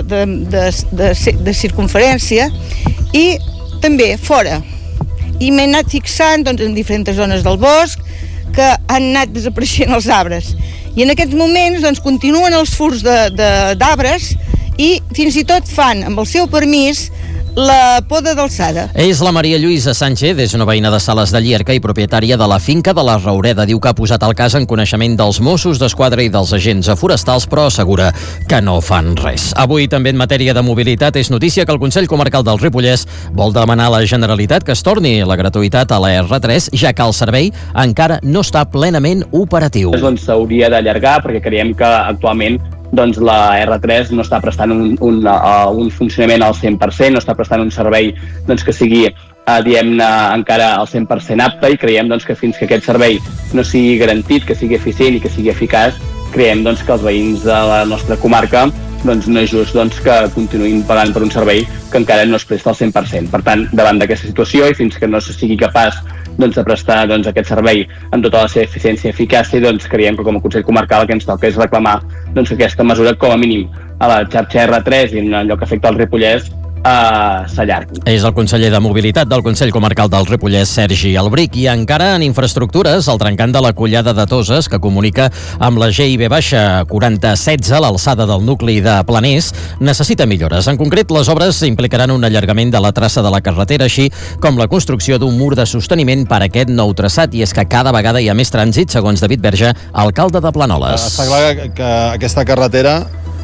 de circunferència, i també fora. I m'he anat fixant, doncs, en diferents zones del bosc que han anat desapareixent els arbres. I en aquests moments, doncs, continuen els furs d'arbres i fins i tot fan, amb el seu permís, la poda d'alçada. És la Maria Lluïsa Sánchez, és una veïna de Sales de Llierca i propietària de la finca de la Raureda. Diu que ha posat el cas en coneixement dels Mossos d'Esquadra i dels agents forestals, però assegura que no fan res. Avui també en matèria de mobilitat és notícia que el Consell Comarcal del Ripollès vol demanar a la Generalitat que es torni la gratuïtat a la R3, ja que el servei encara no està plenament operatiu. Doncs s'hauria d'allargar perquè creiem que actualment doncs la R3 no està prestant un funcionament al 100%, no està prestant un servei doncs, que sigui diguem-ne encara al 100% apte, i creiem doncs, que fins que aquest servei no sigui garantit, que sigui eficient i que sigui eficaç, creiem doncs, que els veïns de la nostra comarca doncs, no és just doncs, que continuïn pagant per un servei que encara no es presta al 100%. Per tant, davant d'aquesta situació i fins que no se sigui capaç doncs, de prestar doncs, aquest servei amb tota la seva eficiència i eficàcia, doncs, creiem que com a Consell Comarcal el que ens toca és reclamar doncs, aquesta mesura com a mínim a la xarxa R3 i en allò que afecta al Ripollès s'allargui. És el conseller de Mobilitat del Consell Comarcal del Ripollès, Sergi Albric. I encara en infraestructures, el trencant de la Collada de Toses, que comunica amb la GIB 4016, l'alçada del nucli de Planers, necessita millores. En concret, les obres implicaran un allargament de la traça de la carretera, així com la construcció d'un mur de sosteniment per a aquest nou traçat. I és que cada vegada hi ha més trànsit, segons David Verge, alcalde de Planoles. Està clar que aquesta carretera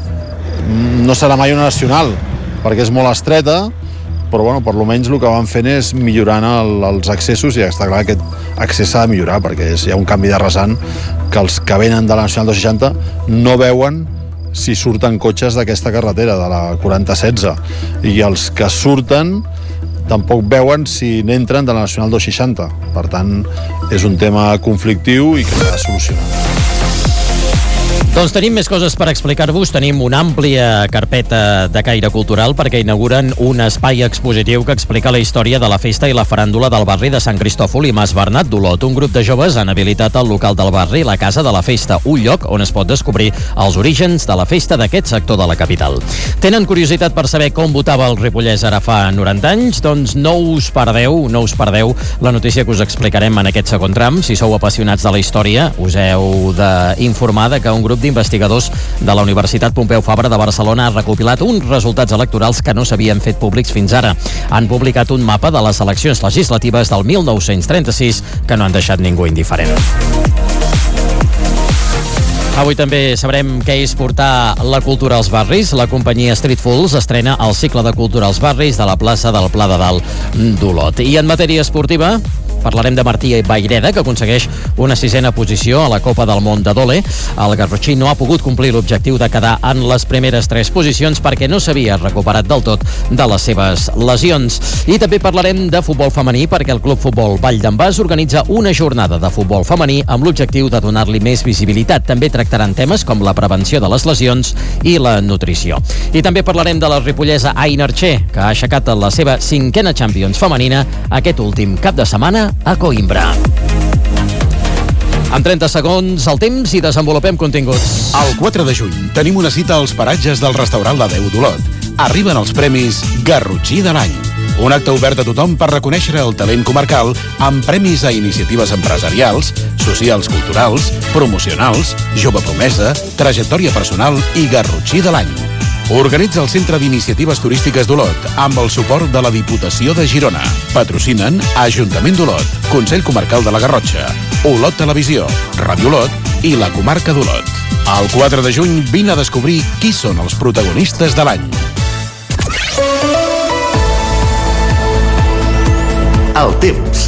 no serà mai una nacional, perquè és molt estreta, però bueno, per almenys el que van fent és millorant els accessos, i està clar que aquest accés s'ha de millorar, perquè hi ha un canvi de rasant que els que venen de la Nacional 260 no veuen si surten cotxes d'aquesta carretera, de la 4016, i els que surten tampoc veuen si n'entren de la Nacional 260. Per tant, és un tema conflictiu i que s'ha de solucionar. Doncs tenim més coses per explicar-vos. Tenim una àmplia carpeta de caire cultural perquè inauguren un espai expositiu que explica la història de la festa i la faràndula del barri de Sant Cristòfol i Mas Bernat d'Olot. Un grup de joves han habilitat el local del barri, la Casa de la Festa, un lloc on es pot descobrir els orígens de la festa d'aquest sector de la capital. Tenen curiositat per saber com votava el Ripollès ara fa 90 anys? Doncs no us perdeu la notícia que us explicarem en aquest segon tram. Si sou apassionats de la història, us heu d'informar que un grup d'investigadors de la Universitat Pompeu Fabra de Barcelona ha recopilat uns resultats electorals que no s'havien fet públics fins ara. Han publicat un mapa de les eleccions legislatives del 1936 que no han deixat ningú indiferent. Avui també sabrem què és portar la cultura als barris. La companyia Street Fools estrena el cicle de cultura als barris de la plaça del Pla de Dalt d'Olot. I en matèria esportiva, Parlarem de Martí Vayreda, que aconsegueix una 6a posició a la Copa del Món de Dole. El garrotxí no ha pogut complir l'objectiu de quedar en les primeres 3 posicions perquè no s'havia recuperat del tot de les seves lesions. I també parlarem de futbol femení perquè el Club Futbol Vall d'en Bas organitza una jornada de futbol femení amb l'objectiu de donar-li més visibilitat. També tractaran temes com la prevenció de les lesions i la nutrició. I també parlarem de la ripollesa Aina Archer, que ha aixecat la seva 5a Champions femenina aquest últim cap de setmana a Coimbra. En 30 segons, el temps i desenvolupem continguts. El 4 de juny tenim una cita als paratges del restaurant La Deu d'Olot. Arriben els premis Garrotxí de l'any. Un acte obert a tothom per reconèixer el talent comarcal amb premis a iniciatives empresarials, socials, culturals, promocionals, jove promesa, trajectòria personal i Garrotxí de l'any. Organitza el Centre d'Iniciatives Turístiques d'Olot amb el suport de la Diputació de Girona. Patrocinen Ajuntament d'Olot, Consell Comarcal de la Garrotxa, Olot Televisió, Ràdio Olot i la Comarca d'Olot. El 4 de juny vine a descobrir qui són els protagonistes de l'any. El temps.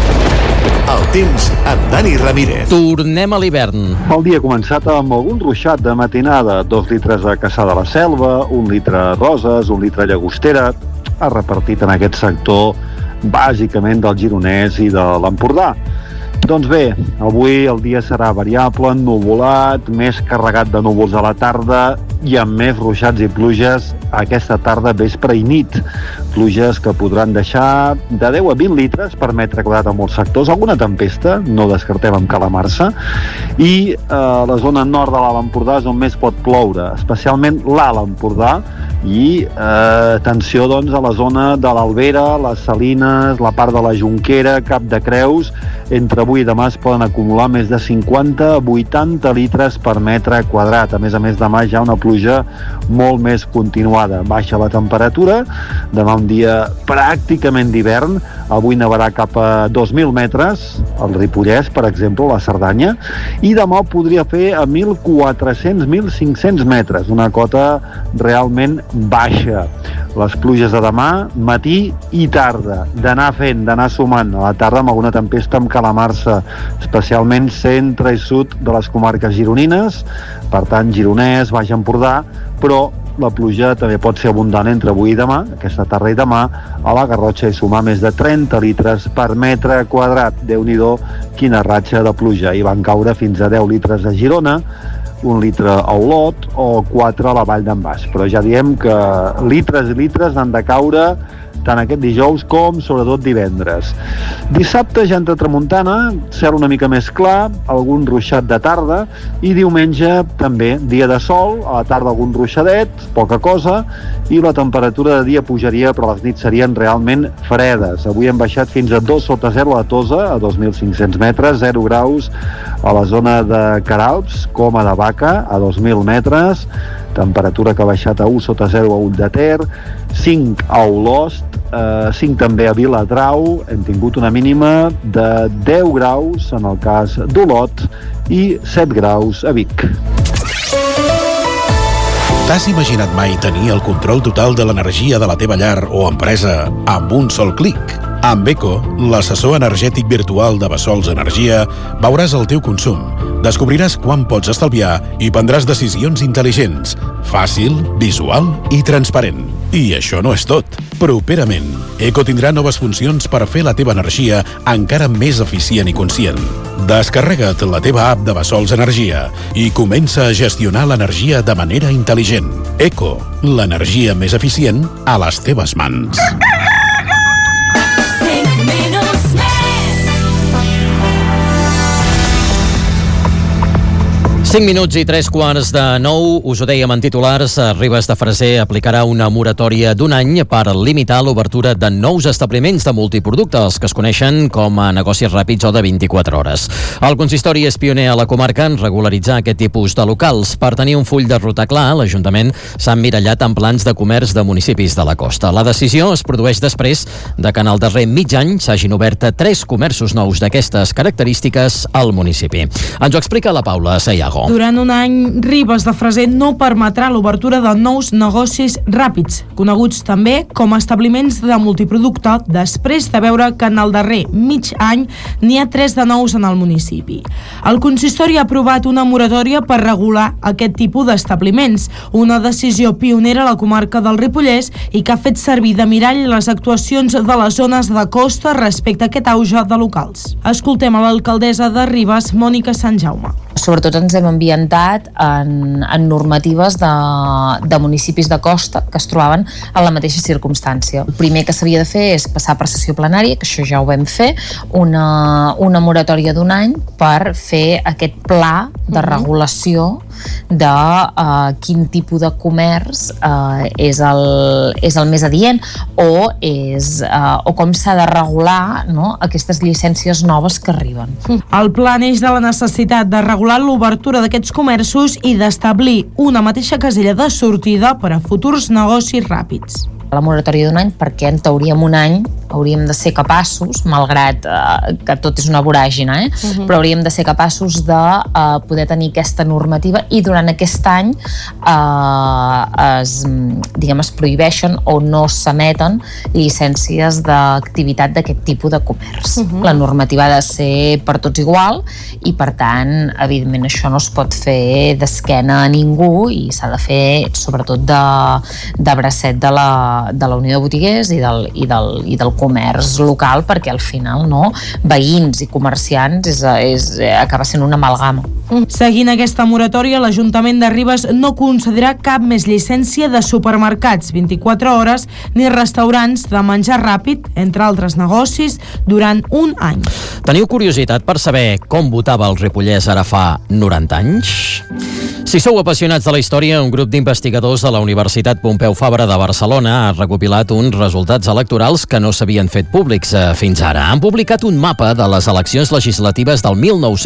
El temps amb Dani Ramírez. Tornem a l'hivern. El dia ha començat amb algun ruixat de matinada. 2 litres a Caçà de la Selva, 1 litre a Roses, 1 litre a Llagostera. Ha repartit en aquest sector bàsicament del Gironès i de l'Empordà. Doncs bé, avui el dia serà variable, ennuvolat, més carregat de núvols a la tarda i amb més ruixats i pluges aquesta tarda, vespre i nit. Pluges que podran deixar de 10 a 20 litres per metre quadrat a molts sectors. Alguna tempesta, no descartem amb calamarsa. I a la zona nord de l'Alt Empordà és on més pot ploure, especialment l'Alt Empordà. I atenció doncs a la zona de l'Albera, les Salines, la part de la Jonquera, Cap de Creus. Entre avui i demà es poden acumular més de 50 a 80 litres per metre quadrat. A més, demà ja una pluja molt més continuada. Baixa la temperatura, demà un dia pràcticament d'hivern. Avui nevarà cap a 2.000 metres, al Ripollès, per exemple, la Cerdanya, i demà podria fer a 1.400-1.500 metres, una cota realment baixa. Les pluges de demà, matí i tarda, d'anar sumant a la tarda amb alguna tempesta amb calamarsa, especialment centre i sud de les comarques gironines, per tant Gironès, Baix Empordà, però la pluja també pot ser abundant entre avui i demà, aquesta tarda i demà, a la Garrotxa i sumar més de 30 litres per metre quadrat. Déu-n'hi-do, quina ratxa de pluja. Hi van caure fins a 10 litres a Girona, 1 litre a Olot o 4 a la Vall d'en Bas. Però ja diem que litres i litres han de caure tant aquest dijous com sobretot divendres. Dissabte ja entra tramuntana, cel una mica més clar, algun ruixat de tarda, i diumenge també dia de sol, a la tarda algun ruixadet, poca cosa, i la temperatura de dia pujaria, però les nits serien realment fredes. Avui hem baixat fins a 2 sota 0 a Tosa, a 2.500 metres, 0 graus a la zona de Caralps, Coma de Vaca, a 2.000 metres, temperatura que ha baixat a 1 sota 0 a Ull de Ter, 5 a Olost, 5 també a Viladrau, hem tingut una mínima de 10 graus en el cas d'Olot i 7 graus a Vic. T'has imaginat mai tenir el control total de l'energia de la teva llar o empresa amb un sol clic? Amb Eco, l'assessor energètic virtual de Bessols Energia, veuràs el teu consum, descobriràs quan pots estalviar i prendràs decisions intel·ligents, fàcil, visual i transparent. I això no és tot. Properament, Eco tindrà noves funcions per fer la teva energia encara més eficient i conscient. Descarrega't la teva app de Bessols Energia i comença a gestionar l'energia de manera intel·ligent. Eco, l'energia més eficient a les teves mans. 5 minuts i 3:45, us ho dèiem en titulars, Ribes de Freser aplicarà una moratòria d'un any per limitar l'obertura de nous establiments de multiproducte, els que es coneixen com a negocis ràpids o de 24 hores. El consistori és pioner a la comarca en regularitzar aquest tipus de locals. Per tenir un full de ruta clar, l'Ajuntament s'ha emmirallat en plans de comerç de municipis de la costa. La decisió es produeix després de que en el darrer mig any s'hagin obert 3 comerços nous d'aquestes característiques al municipi. Ens ho explica la Paula Sayago. Durant un any, Ribes de Freser no permetrà l'obertura de nous negocis ràpids, coneguts també com a establiments de multiproducte, després de veure que en el darrer mig any n'hi ha 3 de nous en el municipi. El consistori ha aprovat una moratòria per regular aquest tipus d'establiments, una decisió pionera a la comarca del Ripollès i que ha fet servir de mirall les actuacions de les zones de costa respecte a aquest auge de locals. Escoltem a l'alcaldessa de Ribes, Mònica Sant Jaume. Sobretot ens hem ambientat en normatives de municipis de costa que es trobaven en la mateixa circumstància. El primer que s'havia de fer és passar per sessió plenària, que això ja ho vam fer, una moratòria d'un any per fer aquest pla de regulació de quin tipus de comerç és el més adient o com s'ha de regular, no, aquestes llicències noves que arriben. El pla neix de la necessitat de regular l'obertura d'aquests comerços i d'establir una mateixa casella de sortida per a futurs negocis ràpids. La moratòria d'un any perquè en teoria en un any hauríem de ser capaços, malgrat que tot és una voràgina, però hauríem de ser capaços de poder tenir aquesta normativa i durant aquest any es prohibeixen o no s'emeten llicències d'activitat d'aquest tipus de comerç. La normativa ha de ser per tots igual i per tant, evidentment, això no es pot fer d'esquena a ningú i s'ha de fer sobretot de bracet de la Unió de Botiguers i del comerç local, perquè al final veïns i comerciants acaba sent una amalgama. Seguint aquesta moratòria, l'Ajuntament de Ribes no concedirà cap més llicència de supermercats 24 hores ni restaurants de menjar ràpid, entre altres negocis, durant un any. Teniu curiositat per saber com votava el Ripollès ara fa 90 anys? Si sou apassionats de la història, un grup d'investigadors de la Universitat Pompeu Fabra de Barcelona ha recopilat uns resultats electorals que no s'havien fet públics fins ara. Han publicat un mapa de les eleccions legislatives del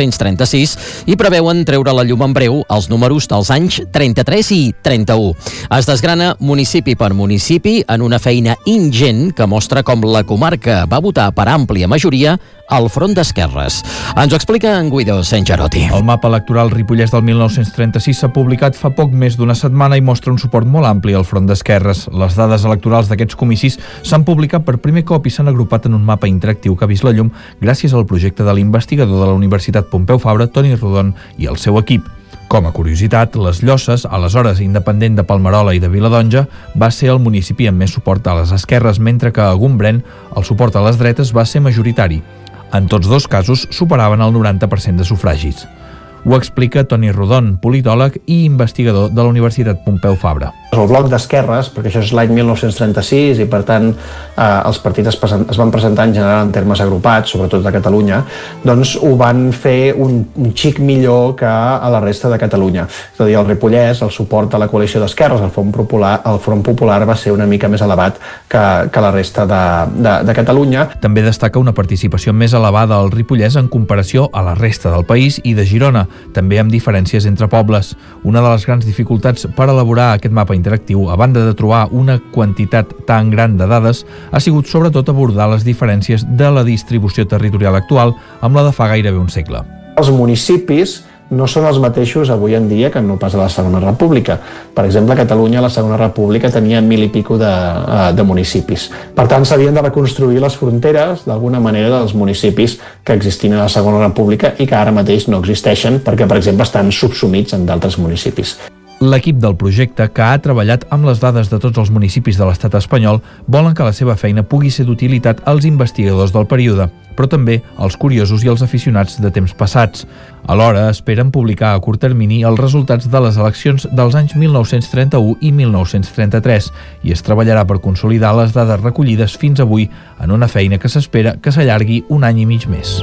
1936 i preveuen treure a la llum en breu els números dels anys 33 i 31. Es desgrana municipi per municipi en una feina ingent que mostra com la comarca va votar per àmplia majoria al Front d'Esquerres. Ens ho explica en Guido Sengerotti. El mapa electoral ripollès del 1936 s'ha publicat fa poc més d'una setmana i mostra un suport molt ampli al Front d'Esquerres. Les dades electorals d'aquests comicis s'han publicat per primer cop i s'han agrupat en un mapa interactiu que ha vist la llum gràcies al projecte de l'investigador de la Universitat Pompeu Fabra, Toni Rodon, i el seu equip. Com a curiositat, les Llosses, aleshores independent de Palmerola i de Viladonja, va ser el municipi amb més suport a les esquerres, mentre que a Gombrèn el suport a les dretes va ser majoritari. En tots dos casos superaven el 90% de sufragis. Ho explica Toni Rodon, politòleg i investigador de la Universitat Pompeu Fabra. El bloc d'esquerres, perquè això és l'any 1936 i per tant els partits es van presentar en general en termes agrupats, sobretot a Catalunya, doncs ho van fer un xic millor que a la resta de Catalunya. És a dir, al Ripollès, el suport a la coalició d'esquerres, el Front Popular va ser una mica més elevat que la resta de Catalunya. També destaca una participació més elevada al Ripollès en comparació a la resta del país i de Girona, també amb diferències entre pobles. Una de les grans dificultats per elaborar aquest mapa interactiu, a banda de trobar una quantitat tan gran de dades, ha sigut sobretot abordar les diferències de la distribució territorial actual amb la de fa gairebé un segle. Els municipis no són els mateixos avui en dia que no pas a la Segona República. Per exemple, a Catalunya, a la Segona República, tenia 1.000 i pico de municipis. Per tant, s'havien de reconstruir les fronteres, d'alguna manera, dels municipis que existien a la Segona República i que ara mateix no existeixen perquè, per exemple, estan subsumits en d'altres municipis. L'equip del projecte, que ha treballat amb les dades de tots els municipis de l'estat espanyol, volen que la seva feina pugui ser d'utilitat als investigadors del període, però també als curiosos i als aficionats de temps passats. Alhora, esperen publicar a curt termini els resultats de les eleccions dels anys 1931 i 1933 i es treballarà per consolidar les dades recollides fins avui en una feina que s'espera que s'allargui un any i mig més.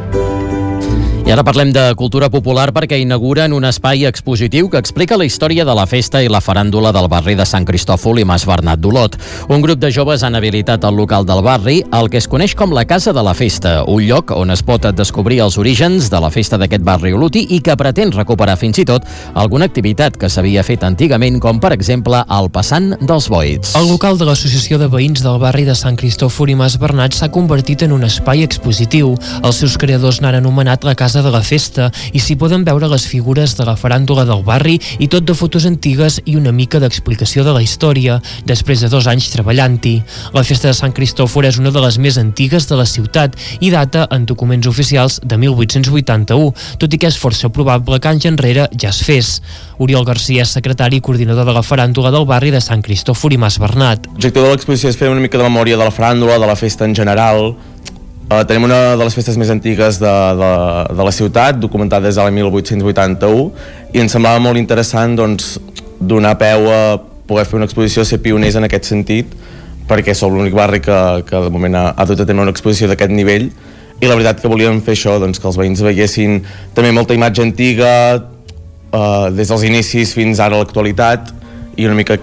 I ara parlem de cultura popular perquè inauguren un espai expositiu que explica la història de la festa i la faràndula del barri de Sant Cristòfol i Mas Bernat d'Olot. Un grup de joves han habilitat el local del barri, el que es coneix com la Casa de la Festa, un lloc on es pot descobrir els orígens de la festa d'aquest barri olotí i que pretén recuperar fins i tot alguna activitat que s'havia fet antigament, com per exemple el passant dels boits. El local de l'Associació de Veïns del barri de Sant Cristòfol i Mas Bernat s'ha convertit en un espai expositiu. Els seus creadors n'han anomenat la Casa casa de la festa i s'hi poden veure les figures de la faràndula del barri i tot de fotos antigues i una mica d'explicació de la història, després de 2 anys treballant-hi. La festa de Sant Cristòfor és una de les més antigues de la ciutat i data en documents oficials de 1881, tot i que és força probable que anys enrere ja es fes. Oriol Garcia és secretari i coordinador de la faràndula del barri de Sant Cristòfor i Mas Bernat. L'objectiu de l'exposició és fer una mica de memòria de la faràndula, de la festa en general. Tenim una de les festes més antigues de la ciutat, documentada des de l'any 1881, i ens semblava molt interessant donar peu a poder fer una exposició, ser pioners en aquest sentit, perquè som l'únic barri que de moment ha dut a tenir una exposició d'aquest nivell, i la veritat que volíem fer això, que els veïns veiessin també molta imatge antiga, des dels inicis fins ara a l'actualitat, i una mica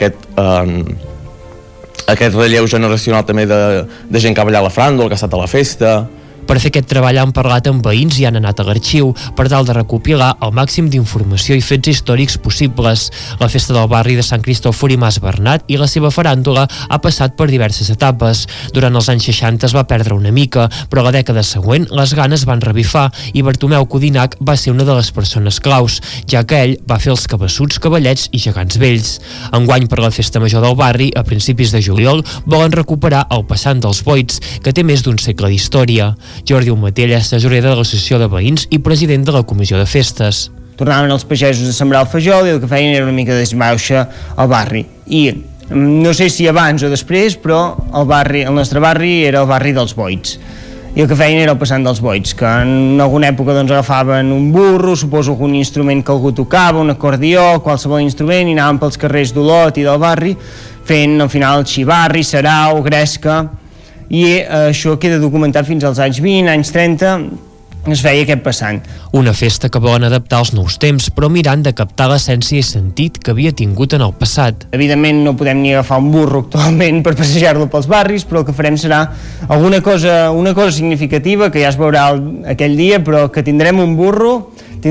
aquest relleu generacional també de gent que ha ballat la faràndula, que ha estat a la festa. Per fer aquest treball han parlat amb veïns i han anat a l'arxiu per tal de recopilar el màxim d'informació i fets històrics possibles. La festa del barri de Sant Cristòfor i Mas Bernat i la seva faràndula ha passat per diverses etapes. Durant els anys 60 es va perdre una mica, però a la dècada següent les ganes van revifar i Bartomeu Codinac va ser una de les persones claus, ja que ell va fer els cabassuts, cavallets i gegants vells. Enguany, per la festa major del barri, a principis de juliol, volen recuperar el passant dels Boits, que té més d'un segle d'història. Jordi Umatell és tresorer de l'Associació de Veïns i president de la Comissió de Festes. Tornaven els pagesos a sembrar el fajol i el que feien era una mica d'esbauxa al barri. I no sé si abans o després, però el nostre barri era el barri dels Boits. I el que feien era el passant dels Boits, que en alguna època agafaven un burro, suposo algun instrument que algú tocava, un acordió, qualsevol instrument, i anaven pels carrers d'Olot i del barri fent al final xivarri, sarau, gresca, i això queda documentat fins als anys 20, anys 30, es feia aquest passant. Una festa que volen adaptar als nous temps, però mirant de captar l'essència i sentit que havia tingut en el passat. Evidentment no podem ni agafar un burro actualment per passejar-lo pels barris, però el que farem serà una cosa significativa, que ja es veurà aquell dia, però que tindrem un burro,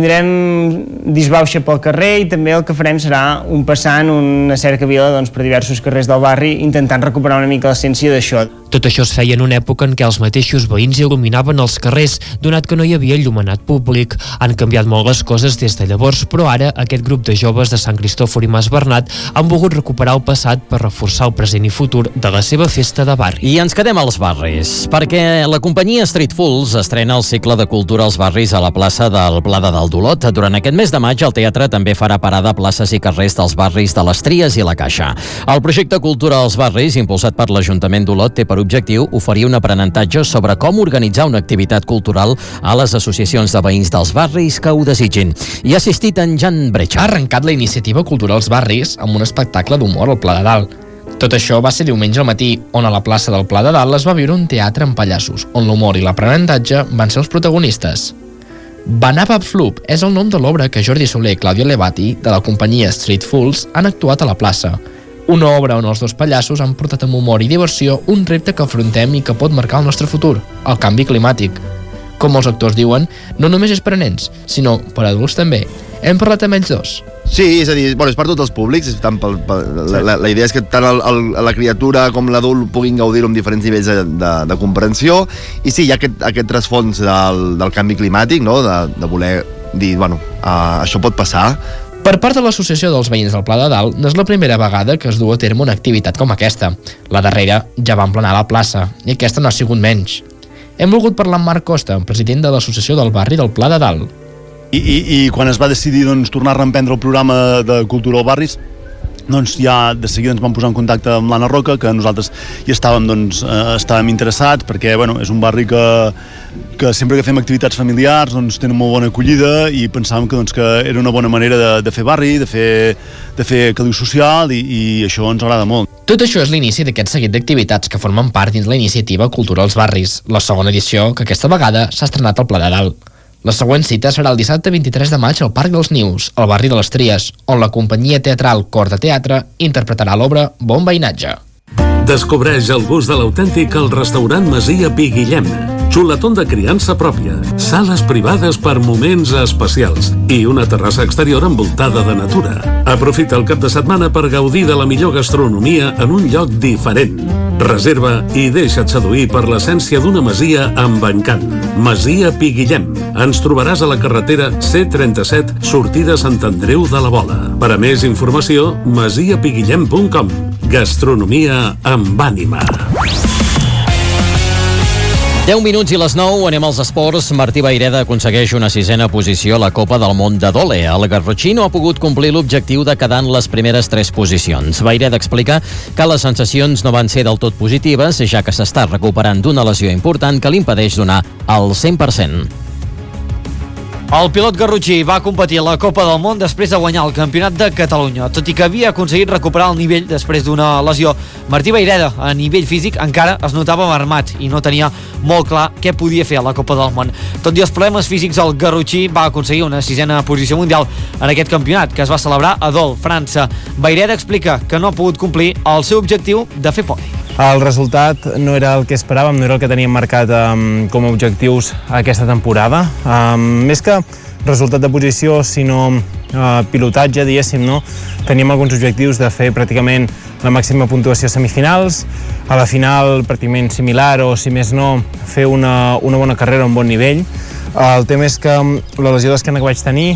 tindrem disbauxa pel carrer i també el que farem serà un passant, una cercavila per diversos carrers del barri, intentant recuperar una mica l'essència d'això. Tot això es feia en una època en què els mateixos veïns il·luminaven els carrers, donat que no hi havia il·luminat públic. Han canviat molt les coses des de llavors, però ara aquest grup de joves de Sant Cristòfor i Mas Bernat han volgut recuperar el passat per reforçar el present i futur de la seva festa de barri. I ens quedem als barris, perquè la companyia Streetfuls estrena el cicle de cultura als barris a la plaça del Pla de Dalt d'Olot. Durant aquest mes de maig, el teatre també farà parada a places i carrers dels barris de les Tries i la Caixa. El projecte Cultura als barris, impulsat per l'Ajuntament d'Olot, té per objectiu oferir un aprenentatge sobre com organitzar una activitat cultural a les associacions de veïns dels barris que ho desitgin. Hi ha assistit en Jan Bretxa. Ha arrencat la iniciativa Cultura als barris amb un espectacle d'humor al Pla de Dalt. Tot això va ser diumenge al matí, on a la plaça del Pla de Dalt es va viure un teatre amb pallassos, on l'humor i l'aprenentatge van ser els protagonistes. Banaba Floop és el nom de l'obra que Jordi Soler i Claudio Levati, de la companyia Streetfuls, han actuat a la plaça. Una obra on els dos pallassos han portat amb humor i diversió un repte que afrontem i que pot marcar el nostre futur, el canvi climàtic. Com els actors diuen, no només és per a nens, sinó per a adults també. Hem parlat amb ells dos. Sí, és a dir, és per tots els públics, la idea és que tant la criatura com l'adult puguin gaudir-ho amb diferents nivells de comprensió, i sí, hi ha aquest trasfons del canvi climàtic, no? De voler dir, això pot passar. Per part de l'Associació dels Veïns del Pla de Dalt, no és la primera vegada que es du a terme una activitat com aquesta. La darrera ja va emplenar la plaça, i aquesta no ha sigut menys. Hem volgut parlar amb Marc Costa, president de l'Associació del Barri del Pla de Dalt. I quan es va decidir tornar a reemprendre el programa de Cultura als barris, ja de seguida ens vam posar en contacte amb l'Anna Roca, que nosaltres hi estàvem interessats, perquè és un barri que sempre que fem activitats familiars tenen molt bona acollida, i pensàvem que era una bona manera de fer barri, de fer caliu social, i això ens agrada molt. Tot això és l'inici d'aquest seguit d'activitats que formen part dins la iniciativa Cultura als barris, la segona edició que aquesta vegada s'ha estrenat al Pla de Dalt. La següent cita serà el dissabte 23 de maig al Parc dels Nius, al barri de les Tries, on la companyia teatral Cor de Teatre interpretarà l'obra Bon Veïnatge. Descobreix el gust de l'autèntic al restaurant Masia Pi Guillem. Xuletón de criança pròpia, sales privades per moments especials i una terrassa exterior envoltada de natura. Aprofita el cap de setmana per gaudir de la millor gastronomia en un lloc diferent. Reserva i deixa't seduir per l'essència d'una masia amb encant. Masia Piguillem. Ens trobaràs a la carretera C37, sortida Sant Andreu de la Vola. Per a més informació, masiapiguillem.com. Gastronomia amb ànima. 10 minuts i les 9, anem als esports. Martí Vayreda aconsegueix una 6a posició a la Copa del Món de Dole. El garrotxí no ha pogut complir l'objectiu de quedar en les primeres 3 posicions. Vayreda explica que les sensacions no van ser del tot positives, ja que s'està recuperant d'una lesió important que l'impedeix donar el 100%. El pilot garrotxí va competir a la Copa del Món després de guanyar el Campionat de Catalunya. Tot i que havia aconseguit recuperar el nivell després d'una lesió, Martí Vayreda, a nivell físic, encara es notava alarmat i no tenia molt clar què podia fer a la Copa del Món. Tot i els problemes físics, el garrotxí va aconseguir una 6a posició mundial en aquest campionat, que es va celebrar a Dole, França. Vayreda explica que no ha pogut complir el seu objectiu de fer podi. El resultat no era el que esperàvem, no era el que teníem marcat com a objectius aquesta temporada. Més que resultat de posició, sinó pilotatge, diguéssim, no? Teníem alguns objectius de fer pràcticament la màxima puntuació a semifinals, a la final pràcticament similar o, si més no, fer una bona carrera, un bon nivell. El tema és que la lesió d'esquena que vaig tenir,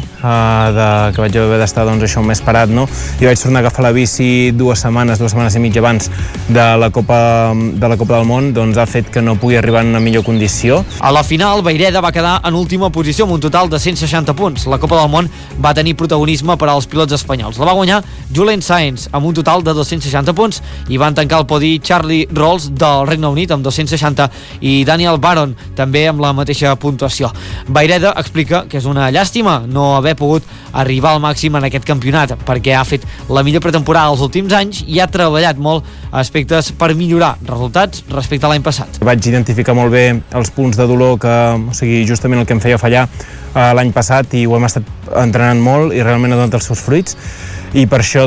que vaig haver d'estar això un mes parat, no? I vaig tornar a agafar la bici 2 setmanes i mitja abans de la Copa del Món, doncs ha fet que no pugui arribar en una millor condició. A la final, Vayreda va quedar en última posició amb un total de 160 punts. La Copa del Món va tenir protagonisme per als pilots espanyols. La va guanyar Julen Sainz amb un total de 260 punts i van tancar el podi Charlie Rolls del Regne Unit amb 260 i Daniel Baron també amb la mateixa puntuació. Vayreda explica que és una llàstima no haver pogut arribar al màxim en aquest campionat perquè ha fet la millor pretemporada dels últims anys i ha treballat molt aspectes per millorar resultats respecte a l'any passat. Vaig identificar molt bé els punts de dolor, justament el que em feia fallar l'any passat, i ho hem estat entrenant molt i realment ha donat els seus fruits. I per això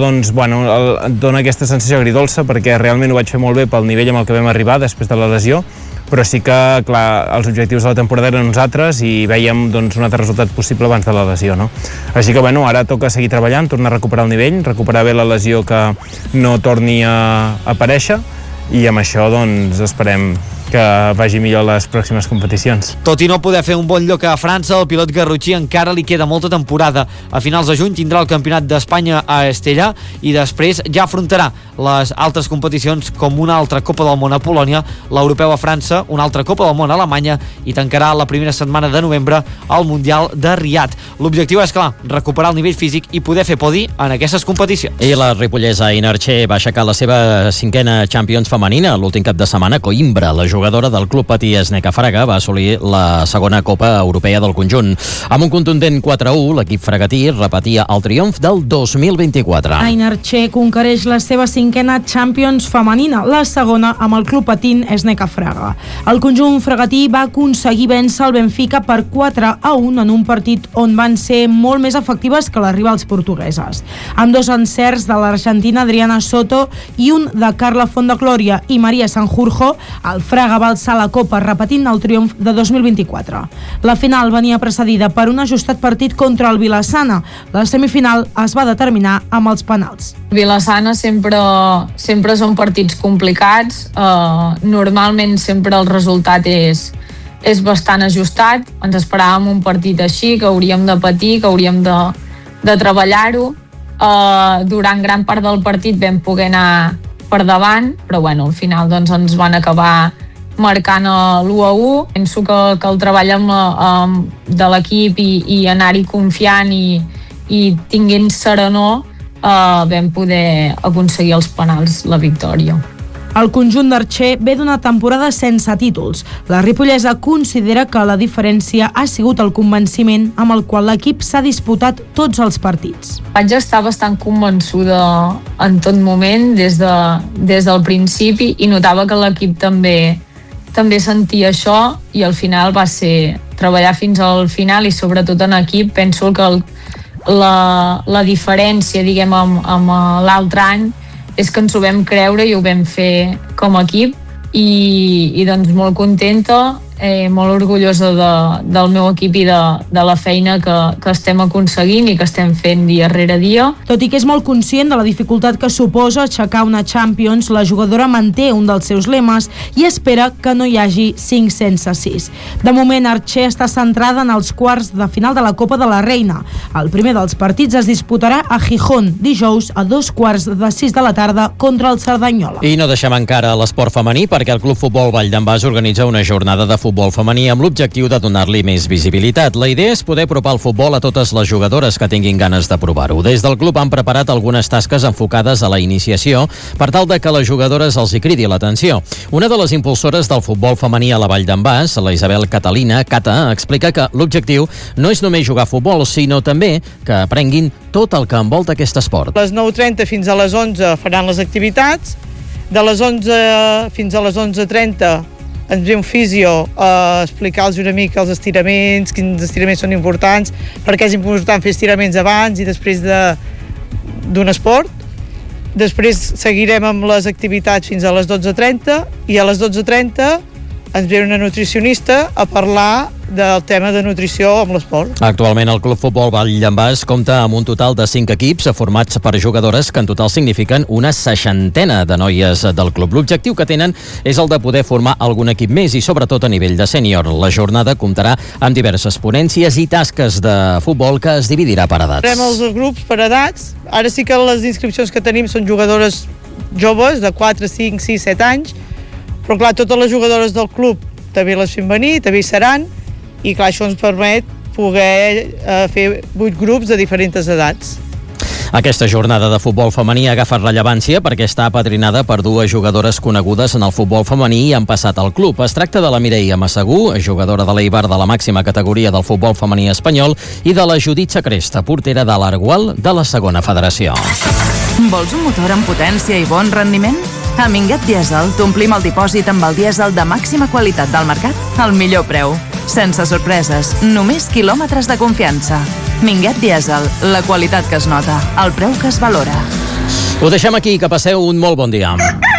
dona aquesta sensació agridolça, perquè realment ho vaig fer molt bé pel nivell amb el que vam arribar després de la lesió, però sí que, clar, els objectius de la temporada eren uns altres i vèiem un altre resultat possible abans de la lesió, no? Així que, ara toca seguir treballant, tornar a recuperar el nivell, recuperar bé la lesió que no torni a aparèixer, i amb això, esperem que vagi millor les pròximes competicions. Tot i no poder fer un bon lloc a França, el pilot garrotxí encara li queda molta temporada. A finals de juny tindrà el Campionat d'Espanya a Estella i després ja afrontarà les altres competicions com una altra Copa del Món a Polònia, l'Europeu a França, una altra Copa del Món a Alemanya i tancarà la primera setmana de novembre al Mundial de Riad. L'objectiu és, clar, recuperar el nivell físic i poder fer podi en aquestes competicions. I la ripollesa Aina Archer va aixecar la seva 5a Champions femenina l'últim cap de setmana a Coimbra. La jugadora del club patí Esneca Fraga va assolir la segona Copa Europea del conjunt. Amb un contundent 4-1, l'equip fragatí repetia el triomf del 2024. Aina Archer conquereix la seva 5a Champions femenina, la segona amb el club patín Esneca Fraga. El conjunt fragatí va aconseguir vèncer el Benfica per 4-1 en un partit on van ser molt més efectives que les rivals portugueses. Amb 2 encerts de l'argentina Adriana Soto i un de Carla Fontglòria i Maria Sanjurjo, el Fraga va alçar la Copa repetint el triomf de 2024. La final venia precedida per un ajustat partit contra el Vilassana. La semifinal es va determinar amb els penals. Vilassana sempre són partits complicats. Normalment sempre el resultat és bastant ajustat. Ens esperàvem un partit així, que hauríem de patir, que hauríem de treballar-ho. Durant gran part del partit vam poder anar per davant, però al final ens van acabar marcant l'1-1. Penso que el treball de l'equip i anar-hi confiant i tinguent serenor vam poder aconseguir els penals la victòria. El conjunt d'Archer ve d'una temporada sense títols. La ripollesa considera que la diferència ha sigut el convenciment amb el qual l'equip s'ha disputat tots els partits. Vaig estar bastant convençuda en tot moment, des del principi, i notava que l'equip també sentia això, i al final va ser treballar fins al final i sobretot en equip. Penso que la diferència, diguem, amb l'altre any és que ens ho vam creure i ho vam fer com a equip i molt contenta. molt orgullosa del meu equip i de la feina que estem aconseguint i que estem fent dia rere dia. Tot i que és molt conscient de la dificultat que suposa aixecar una Champions, la jugadora manté un dels seus lemes i espera que no hi hagi 5 sense 6. De moment, Archer està centrada en els quarts de final de la Copa de la Reina. El primer dels partits es disputarà a Gijón, dijous a 2:45 de la tarda contra el Cerdanyola. I no deixem encara l'esport femení perquè el Club Futbol Vall d'en Bas organitza una jornada de futbol femení amb l'objectiu de donar-li més visibilitat. La idea és poder apropar el futbol a totes les jugadores que tinguin ganes de provar-ho. Des del club han preparat algunes tasques enfocades a la iniciació per tal de que les jugadores els hi cridi l'atenció. Una de les impulsores del futbol femení a la Vall d'en Bas, la Isabel Catalina, Cata, explica que l'objectiu no és només jugar a futbol, sinó també que aprenguin tot el que envolta aquest esport. A les 9:30 fins a les 11 faran les activitats, de les 11 fins a les 11:30 ens ve un fisio a explicar-los una mica els estiraments, quins estiraments són importants, perquè és important fer estiraments abans i després d'un esport. Després seguirem amb les activitats fins a les 12:30 i a les 12:30 ens ve una nutricionista a parlar del tema de nutrició amb l'esport. Actualment el Club Futbol Vall d'en Bas compta amb un total de 5 equips formats per jugadores que en total signifiquen una 60 de noies del club. L'objectiu que tenen és el de poder formar algun equip més i sobretot a nivell de sènior. La jornada comptarà amb diverses ponències i tasques de futbol que es dividirà per edats. Farem els grups per edats. Ara sí que les inscripcions que tenim són jugadores joves de 4, 5, 6, 7 anys, però clar, totes les jugadores del club també les fem venir, també hi seran, i clar, això ens permet poder fer 8 grups de diferents edats. Aquesta jornada de futbol femení ha agafat rellevància perquè està apadrinada per 2 jugadores conegudes en el futbol femení i han passat al club. Es tracta de la Mireia Massagú, jugadora de l'Eibar de la màxima categoria del futbol femení espanyol, i de la Judit Sacresta, portera de l'Argual de la segona federació. Vols un motor amb potència i bon rendiment? A Minguet Diesel t'omplim el dipòsit amb el dièsel de màxima qualitat del mercat al millor preu. Sense sorpreses, només quilòmetres de confiança. Minguet Diesel, la qualitat que es nota, el preu que es valora. Ho deixem aquí, que passeu un molt bon dia.